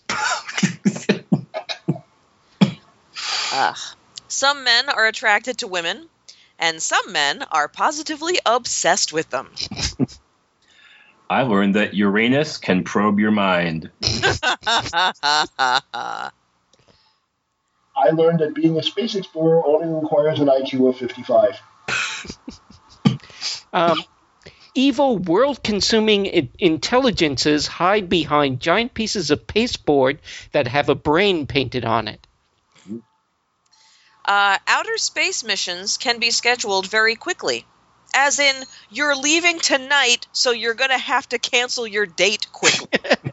B: Some men are attracted to women, and some men are positively obsessed with them.
C: I learned that Uranus can probe your mind.
D: I learned that being a space explorer only requires an IQ of 55.
A: evil, world-consuming intelligences hide behind giant pieces of pasteboard that have a brain painted on it?
B: Outer space missions can be scheduled very quickly. As in, you're leaving tonight, so you're going to have to cancel your date quickly.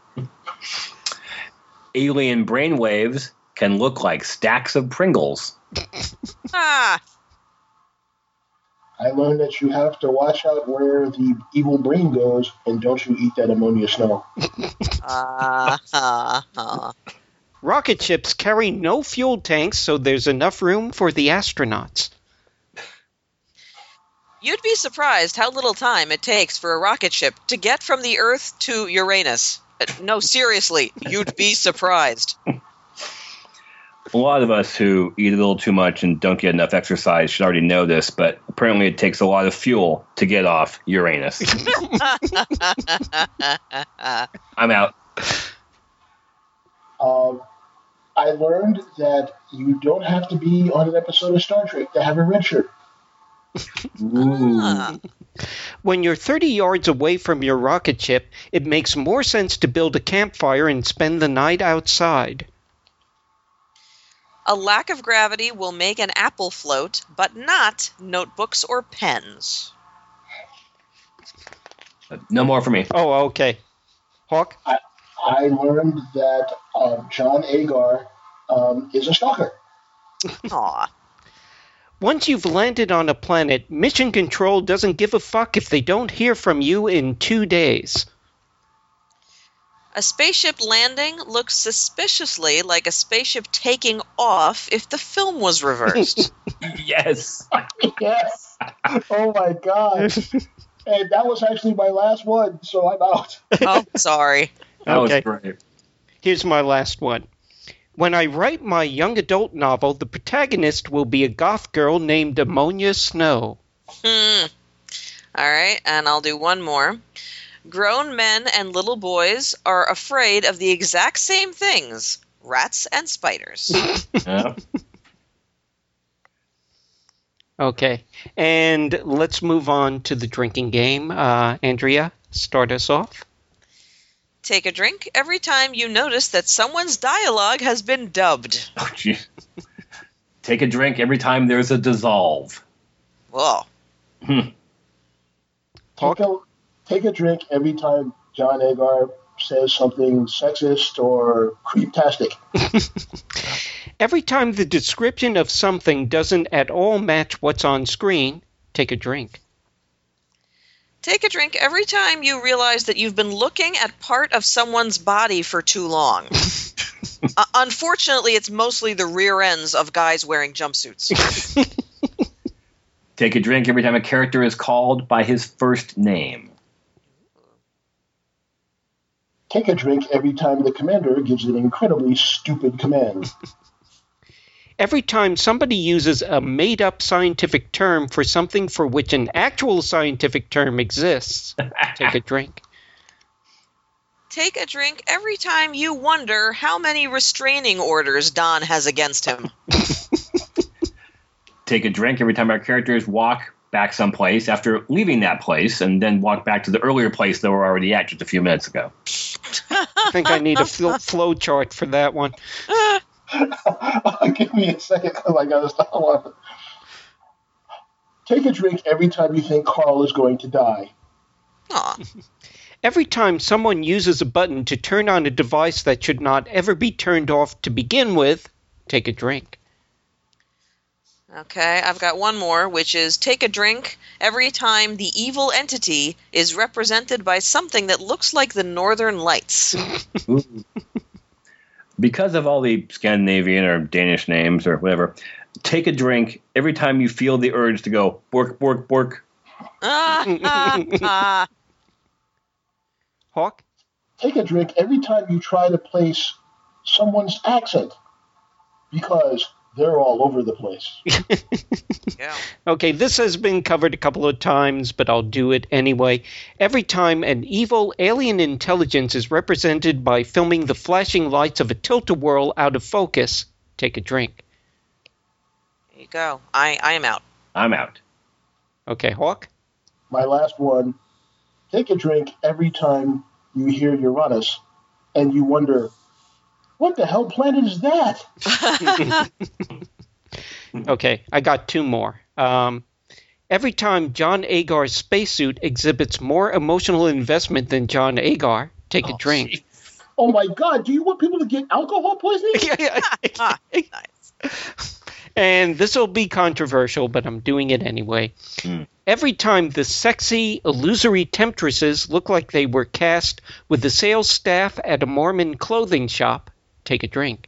C: Alien brainwaves can look like stacks of Pringles.
B: Ah,
D: I learned that you have to watch out where the evil brain goes, and don't you eat that ammonia snow.
A: Rocket ships carry no fuel tanks, so there's enough room for the astronauts.
B: You'd be surprised how little time it takes for a rocket ship to get from the Earth to Uranus. No, seriously, you'd be surprised.
C: A lot of us who eat a little too much and don't get enough exercise should already know this, but apparently it takes a lot of fuel to get off Uranus. I'm out.
D: I learned that you don't have to be on an episode of Star Trek to have a red shirt.
B: Ah.
A: When you're 30 yards away from your rocket ship, it makes more sense to build a campfire and spend the night outside.
B: A lack of gravity will make an apple float, but not notebooks or pens.
C: No more for me.
A: Oh, okay. Hawk?
D: I learned that John Agar is a stalker.
B: Aw.
A: Once you've landed on a planet, Mission Control doesn't give a fuck if they don't hear from you in 2 days.
B: A spaceship landing looks suspiciously like a spaceship taking off if the film was reversed.
C: Yes.
D: Yes. Oh my God. And that was actually my last one, so I'm out.
B: Oh, sorry.
C: That
A: Okay.
C: was great.
A: Here's my last one. When I write my young adult novel, the protagonist will be a goth girl named Ammonia Snow.
B: All right, and I'll do one more. Grown men and little boys are afraid of the exact same things, rats and spiders.
C: Yeah.
A: Okay, and let's move on to the drinking game. Andrea, start us off.
B: Take a drink every time you notice that someone's dialogue has been dubbed.
C: Oh, geez. Take a drink every time there's a dissolve.
B: Whoa.
D: Take a drink every time John Agar says something sexist or creeptastic.
A: Every time the description of something doesn't at all match what's on screen, take a drink.
B: Take a drink every time you realize that you've been looking at part of someone's body for too long. Unfortunately, it's mostly the rear ends of guys wearing jumpsuits.
C: Take a drink every time a character is called by his first name.
D: Take a drink every time the commander gives an incredibly stupid command.
A: Every time somebody uses a made-up scientific term for something for which an actual scientific term exists, take a drink.
B: Take a drink every time you wonder how many restraining orders Don has against him.
C: Take a drink every time our characters walk back someplace after leaving that place and then walk back to the earlier place they were already at just a few minutes ago.
A: I think I need a flow chart for that one.
D: Give me a second because I got to stop. Take a drink every time you think Carl is going to die.
B: Aw.
A: Every time someone uses a button to turn on a device that should not ever be turned off to begin with, take a drink.
B: Okay, I've got one more, which is take a drink every time the evil entity is represented by something that looks like the Northern Lights.
C: Because of all the Scandinavian or Danish names or whatever, take a drink every time you feel the urge to go bork, bork, bork.
A: Hawk?
D: Take a drink every time you try to place someone's accent because they're all over the place.
B: Yeah.
A: Okay, this has been covered a couple of times, but I'll do it anyway. Every time an evil alien intelligence is represented by filming the flashing lights of a tilt-a-whirl out of focus, take a drink.
B: There you go. I am out.
C: I'm out.
A: Okay, Hawk?
D: My last one take a drink every time you hear Uranus, and you wonder, what the hell planet is that?
A: Okay, I got two more. Every time John Agar's spacesuit exhibits more emotional investment than John Agar, take a drink.
D: Oh my God, do you want people to get alcohol poisoning?
B: Nice.
A: And this will be controversial, but I'm doing it anyway. Every time the sexy, illusory temptresses look like they were cast with the sales staff at a Mormon clothing shop, take a drink.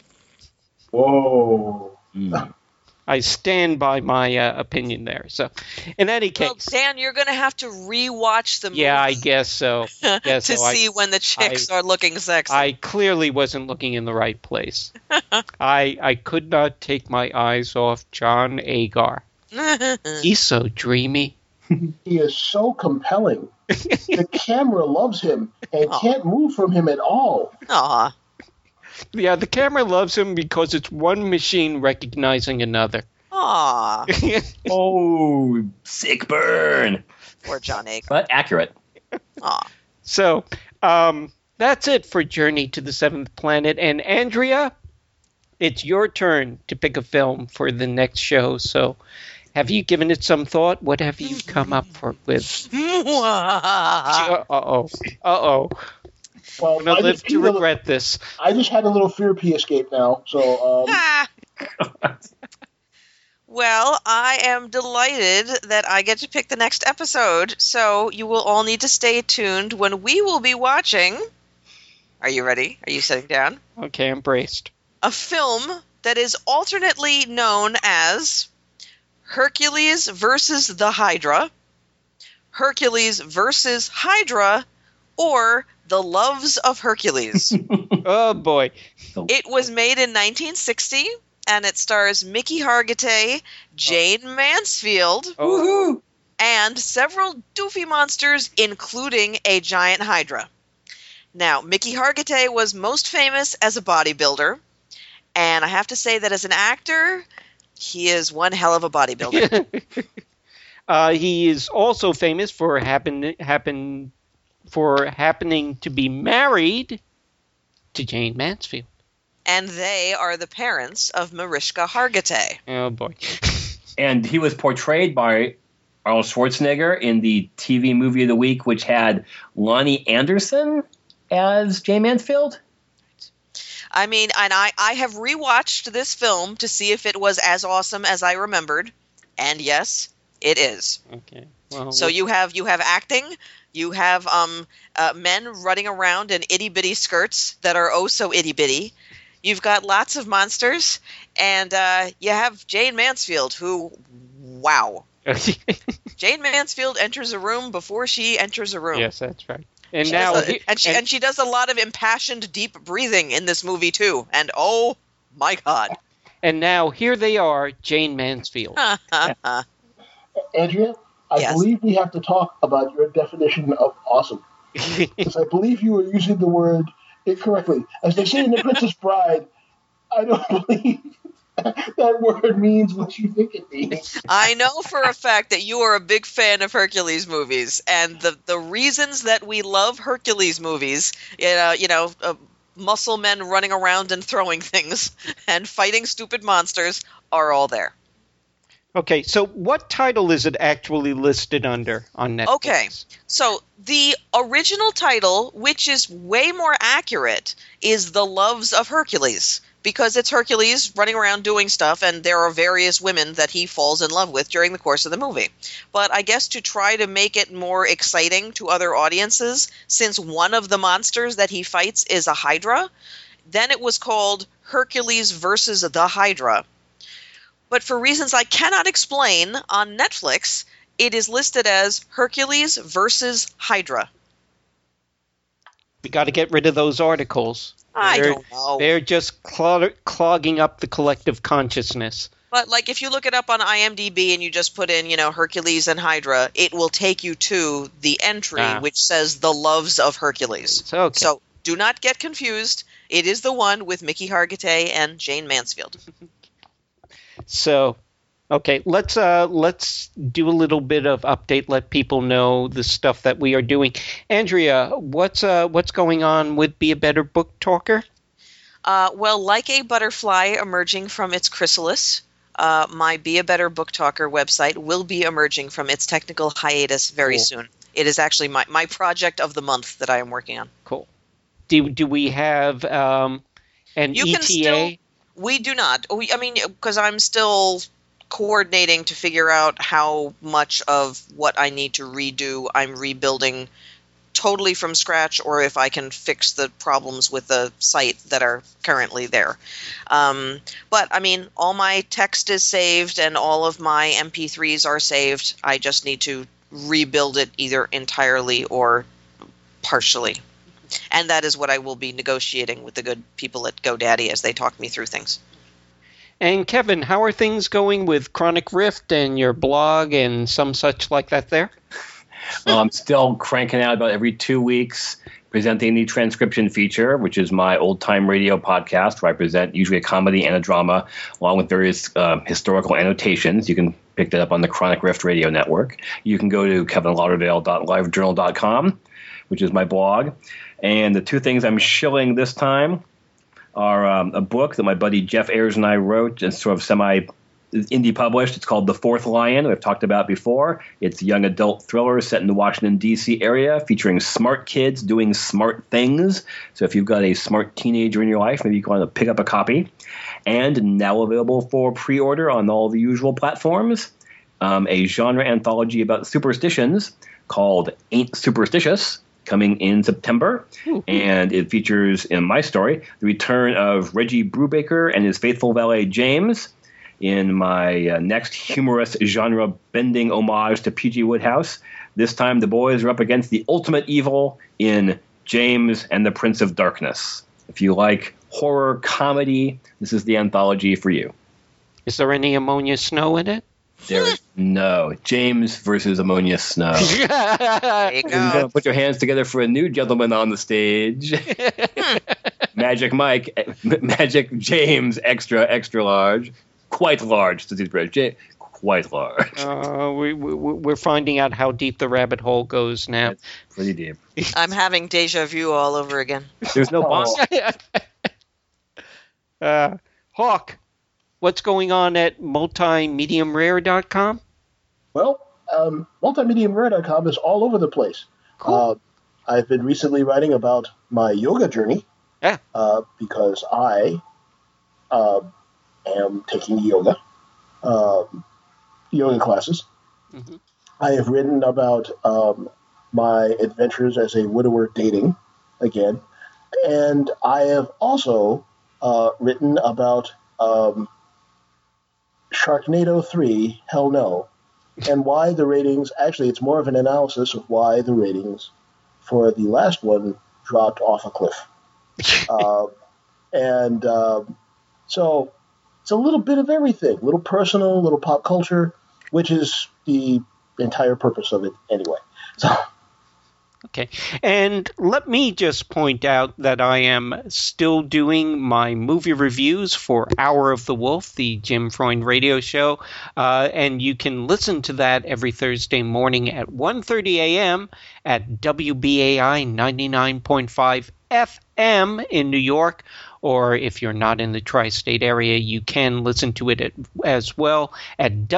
D: Whoa.
A: I stand by my opinion there. So, in any case.
B: Well, Dan, you're going to have to rewatch the movie.
A: Yeah, I guess so.
B: to see when the chicks are looking sexy.
A: I clearly wasn't looking in the right place. I could not take my eyes off John Agar. He's so dreamy.
D: He is so compelling. The camera loves him and can't move from him at all.
B: Aw.
A: Yeah, the camera loves him because it's one machine recognizing another.
B: Aw.
C: Oh, sick burn.
B: Poor John Agar.
C: But accurate.
B: Aw.
A: So, that's it for Journey to the Seventh Planet. And Andrea, it's your turn to pick a film for the next show. So, have you given it some thought? What have you come up with? Uh-oh.
D: Well,
A: I'm going to live to regret this.
D: I just had a little fear pee escape now, so...
B: Well, I am delighted that I get to pick the next episode, so you will all need to stay tuned when we will be watching... Are you ready? Are you sitting down?
A: Okay, I'm braced.
B: A film that is alternately known as Hercules versus the Hydra, Hercules versus Hydra, or The Loves of Hercules.
A: Oh, boy.
B: It was made in 1960, and it stars Mickey Hargitay, Jane Mansfield, and several doofy monsters, including a giant Hydra. Now, Mickey Hargitay was most famous as a bodybuilder, and I have to say that as an actor, he is one hell of a bodybuilder.
A: He is also famous for happening to be married to Jane Mansfield.
B: And they are the parents of Mariska Hargitay.
A: Oh, boy.
C: And he was portrayed by Arnold Schwarzenegger in the TV movie of the week, which had Lonnie Anderson as Jane Mansfield.
B: I mean, and I have rewatched this film to see if it was as awesome as I remembered. And yes, it is.
A: Okay. Well,
B: So you have acting, you have men running around in itty-bitty skirts that are oh so itty-bitty. You've got lots of monsters, and you have Jane Mansfield, who, wow. Jane Mansfield enters a room before she enters a room.
A: Yes, that's right. And
B: she does a lot of impassioned, deep breathing in this movie too. And oh my God!
A: And now here they are, Jane Mansfield.
D: Andrea, I believe we have to talk about your definition of awesome. Because I believe you were using the word incorrectly. As they say in The Princess Bride, I don't believe that word means what you think it means.
B: I know for a fact that you are a big fan of Hercules movies, and the reasons that we love Hercules movies, muscle men running around and throwing things and fighting stupid monsters are all there.
A: Okay, so what title is it actually listed under on Netflix?
B: Okay, so the original title, which is way more accurate, is The Loves of Hercules, because it's Hercules running around doing stuff, and there are various women that he falls in love with during the course of the movie. But I guess to try to make it more exciting to other audiences, since one of the monsters that he fights is a Hydra, then it was called Hercules versus the Hydra. But for reasons I cannot explain, on Netflix, it is listed as Hercules versus Hydra.
A: We got to get rid of those articles.
B: I don't know.
A: They're just clogging up the collective consciousness.
B: But like if you look it up on IMDb and you just put in, Hercules and Hydra, it will take you to the entry which says The Loves of Hercules.
A: Okay.
B: So do not get confused. It is the one with Mickey Hargitay and Jane Mansfield.
A: So Okay, let's do a little bit of update. Let people know the stuff that we are doing. Andrea, what's going on with Be a Better Book Talker?
B: Well, like a butterfly emerging from its chrysalis, my Be a Better Book Talker website will be emerging from its technical hiatus very soon. It is actually my project of the month that I am working on.
A: Cool. Do we have an ETA?
B: We do not. Because I'm still coordinating to figure out how much of what I need to redo I'm rebuilding totally from scratch, or if I can fix the problems with the site that are currently there. But all my text is saved and all of my MP3s are saved. I just need to rebuild it either entirely or partially. And that is what I will be negotiating with the good people at GoDaddy as they talk me through things.
A: And Kevin, how are things going with Chronic Rift and your blog and some such like that there?
C: Well, I'm still cranking out about every 2 weeks, presenting the transcription feature, which is my old-time radio podcast, where I present usually a comedy and a drama, along with various historical annotations. You can pick that up on the Chronic Rift Radio Network. You can go to kevinlauderdale.livejournal.com, which is my blog. And the two things I'm shilling this time are a book that my buddy Jeff Ayers and I wrote, and sort of semi-indie published. It's called The Fourth Lion, we've talked about before. It's a young adult thriller set in the Washington, D.C. area, featuring smart kids doing smart things. So if you've got a smart teenager in your life, maybe you want to pick up a copy. And now available for pre-order on all the usual platforms, a genre anthology about superstitions called Ain't Superstitious, coming in September. And it features, in my story, the return of Reggie Brubaker and his faithful valet James in my next humorous genre-bending homage to P.G. Wodehouse. This time the boys are up against the ultimate evil in James and the Prince of Darkness. If you like horror comedy, this is the anthology for you.
A: Is there any ammonia snow in it?
C: There is no James versus Ammonia Snow.
B: There you go.
C: Put your hands together for a new gentleman on the stage. Magic Mike, Magic James, extra large, quite large. Quite large.
A: We're finding out how deep the rabbit hole goes now.
C: That's pretty deep.
B: I'm having deja vu all over again.
C: There's no bomb.
A: Hawk. What's going on at multimediumrare.com?
D: Well, multimediumrare.com is all over the place.
A: Cool.
D: I've been recently writing about my yoga journey because I am taking yoga classes. Mm-hmm. I have written about my adventures as a widower dating again, and I have also written about Sharknado 3, Hell No, and why the ratings, actually it's more of an analysis of why the ratings for the last one dropped off a cliff. So it's a little bit of everything, a little personal, a little pop culture, which is the entire purpose of it anyway. So.
A: Okay, and let me just point out that I am still doing my movie reviews for Hour of the Wolf, the Jim Freund radio show, and you can listen to that every Thursday morning at 1:30 a.m. at WBAI 99.5 FM in New York, or if you're not in the tri-state area, you can listen to it as well at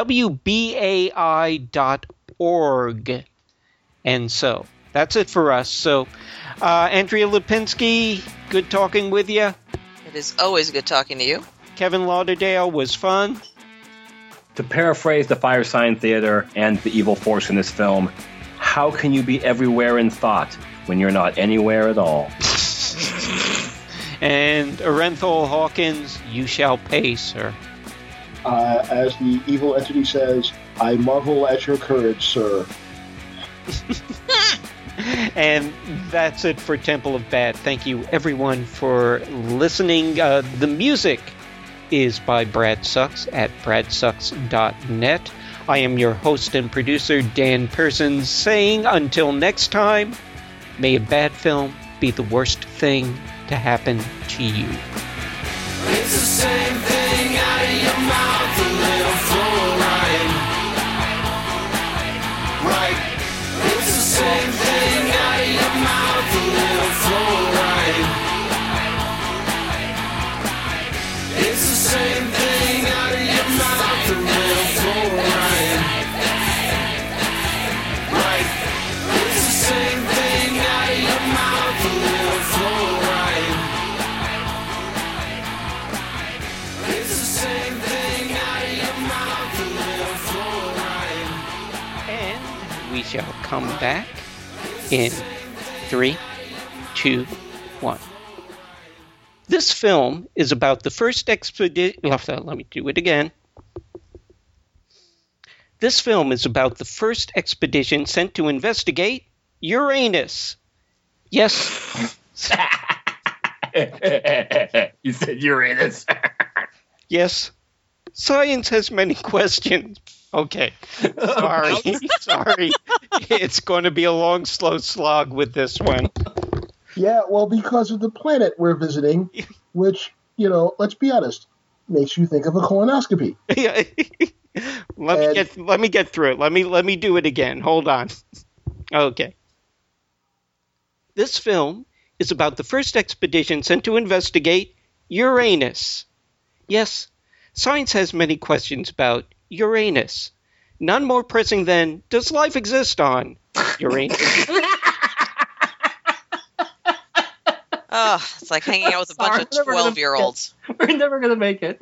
A: WBAI.org. And so that's it for us. So, Andrea Lipinski, good talking with you.
B: It is always good talking to you.
A: Kevin Lauderdale was fun.
C: To paraphrase the Fire Sign Theater and the evil force in this film, how can you be everywhere in thought when you're not anywhere at all?
A: And Orenthal Hawkins, you shall pay, sir.
D: As the evil entity says, I marvel at your courage, sir.
A: And that's it for Temple of Bad. Thank you, everyone, for listening. The music is by Brad Sucks at bradsucks.net. I am your host and producer, Dan Pearson, saying until next time, may a bad film be the worst thing to happen to you.
H: It's the same thing out of your mouth, a little full.
A: we shall come back in 3, 2, 1. This film is about the first expedition. Let me do it again. This film is about the first expedition sent to investigate Uranus. Yes.
C: You said Uranus.
A: Yes. Science has many questions. Okay. Sorry. It's going to be a long, slow slog with this one.
D: Yeah, well, because of the planet we're visiting, which, let's be honest, makes you think of a colonoscopy.
A: Let me get through it. Let me do it again. Hold on. Okay. This film is about the first expedition sent to investigate Uranus. Yes, science has many questions about Uranus. None more pressing than, does life exist on Uranus?
B: Oh, it's like hanging out with a bunch of 12-year-olds.
C: We're never going to make it.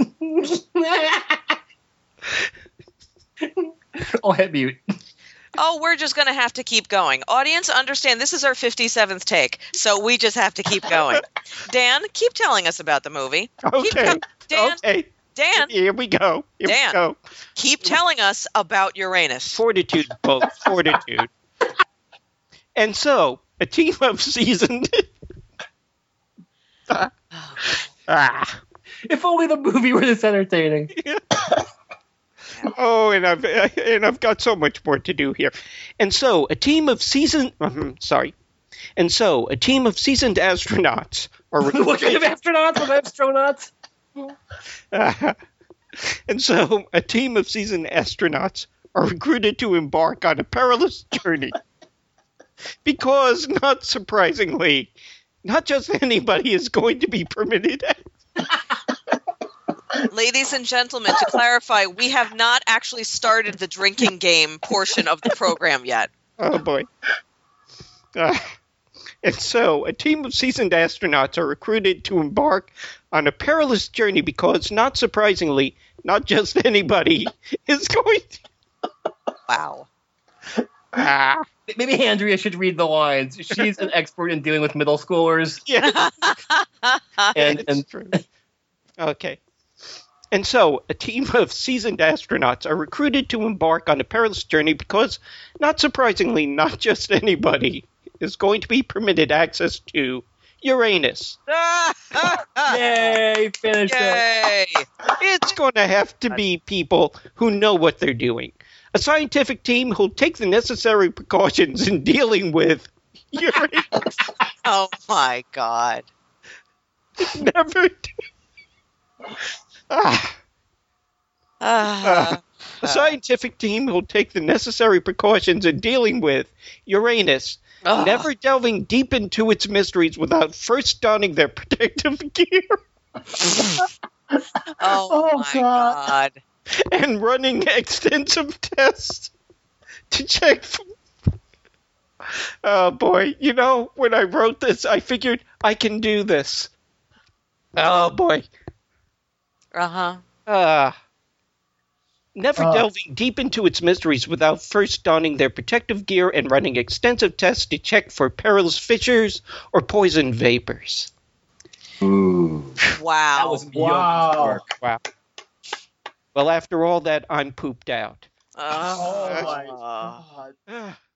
C: Oh, hit mute.
B: Oh, we're just going to have to keep going. Audience, understand, this is our 57th take, so we just have to keep going. Dan, keep telling us about the movie.
A: Okay.
B: Dan,
A: Here we go.
B: Keep telling us about Uranus.
A: Fortitude, folks. Fortitude. And so, a team of seasoned...
C: If only the movie were this entertaining.
A: Oh, and I've got so much more to do here. And so, a team of seasoned astronauts are
C: What kind of astronauts?
A: And so, a team of seasoned astronauts are recruited to embark on a perilous journey. Because, not surprisingly, not just anybody is going to be permitted.
B: Ladies and gentlemen, to clarify, we have not actually started the drinking game portion of the program yet.
A: Oh, boy. And so, a team of seasoned astronauts are recruited to embark on a perilous journey because, not surprisingly, not just anybody is going to...
B: Wow.
C: Maybe Andrea should read the lines. She's an expert in dealing with middle schoolers.
A: Yeah.
C: and
A: True. Okay. And so, a team of seasoned astronauts are recruited to embark on a perilous journey because, not surprisingly, not just anybody is going to be permitted access to Uranus.
C: Yay! Finished it.
B: Yay!
A: It's going to have to be people who know what they're doing. A scientific team who'll take the necessary precautions in dealing with Uranus.
B: Oh my God.
A: Never. A scientific team who'll take the necessary precautions in dealing with Uranus, never delving deep into its mysteries without first donning their protective gear.
B: Oh my God.
A: And running extensive tests to check for... Oh, boy. When I wrote this, I figured I can do this. Oh, boy. Never delving deep into its mysteries without first donning their protective gear and running extensive tests to check for perilous fissures or poison vapors.
C: Ooh.
B: Wow.
C: That was beyond work.
A: Wow. Well, after all that, I'm pooped out.
B: Oh
D: my God.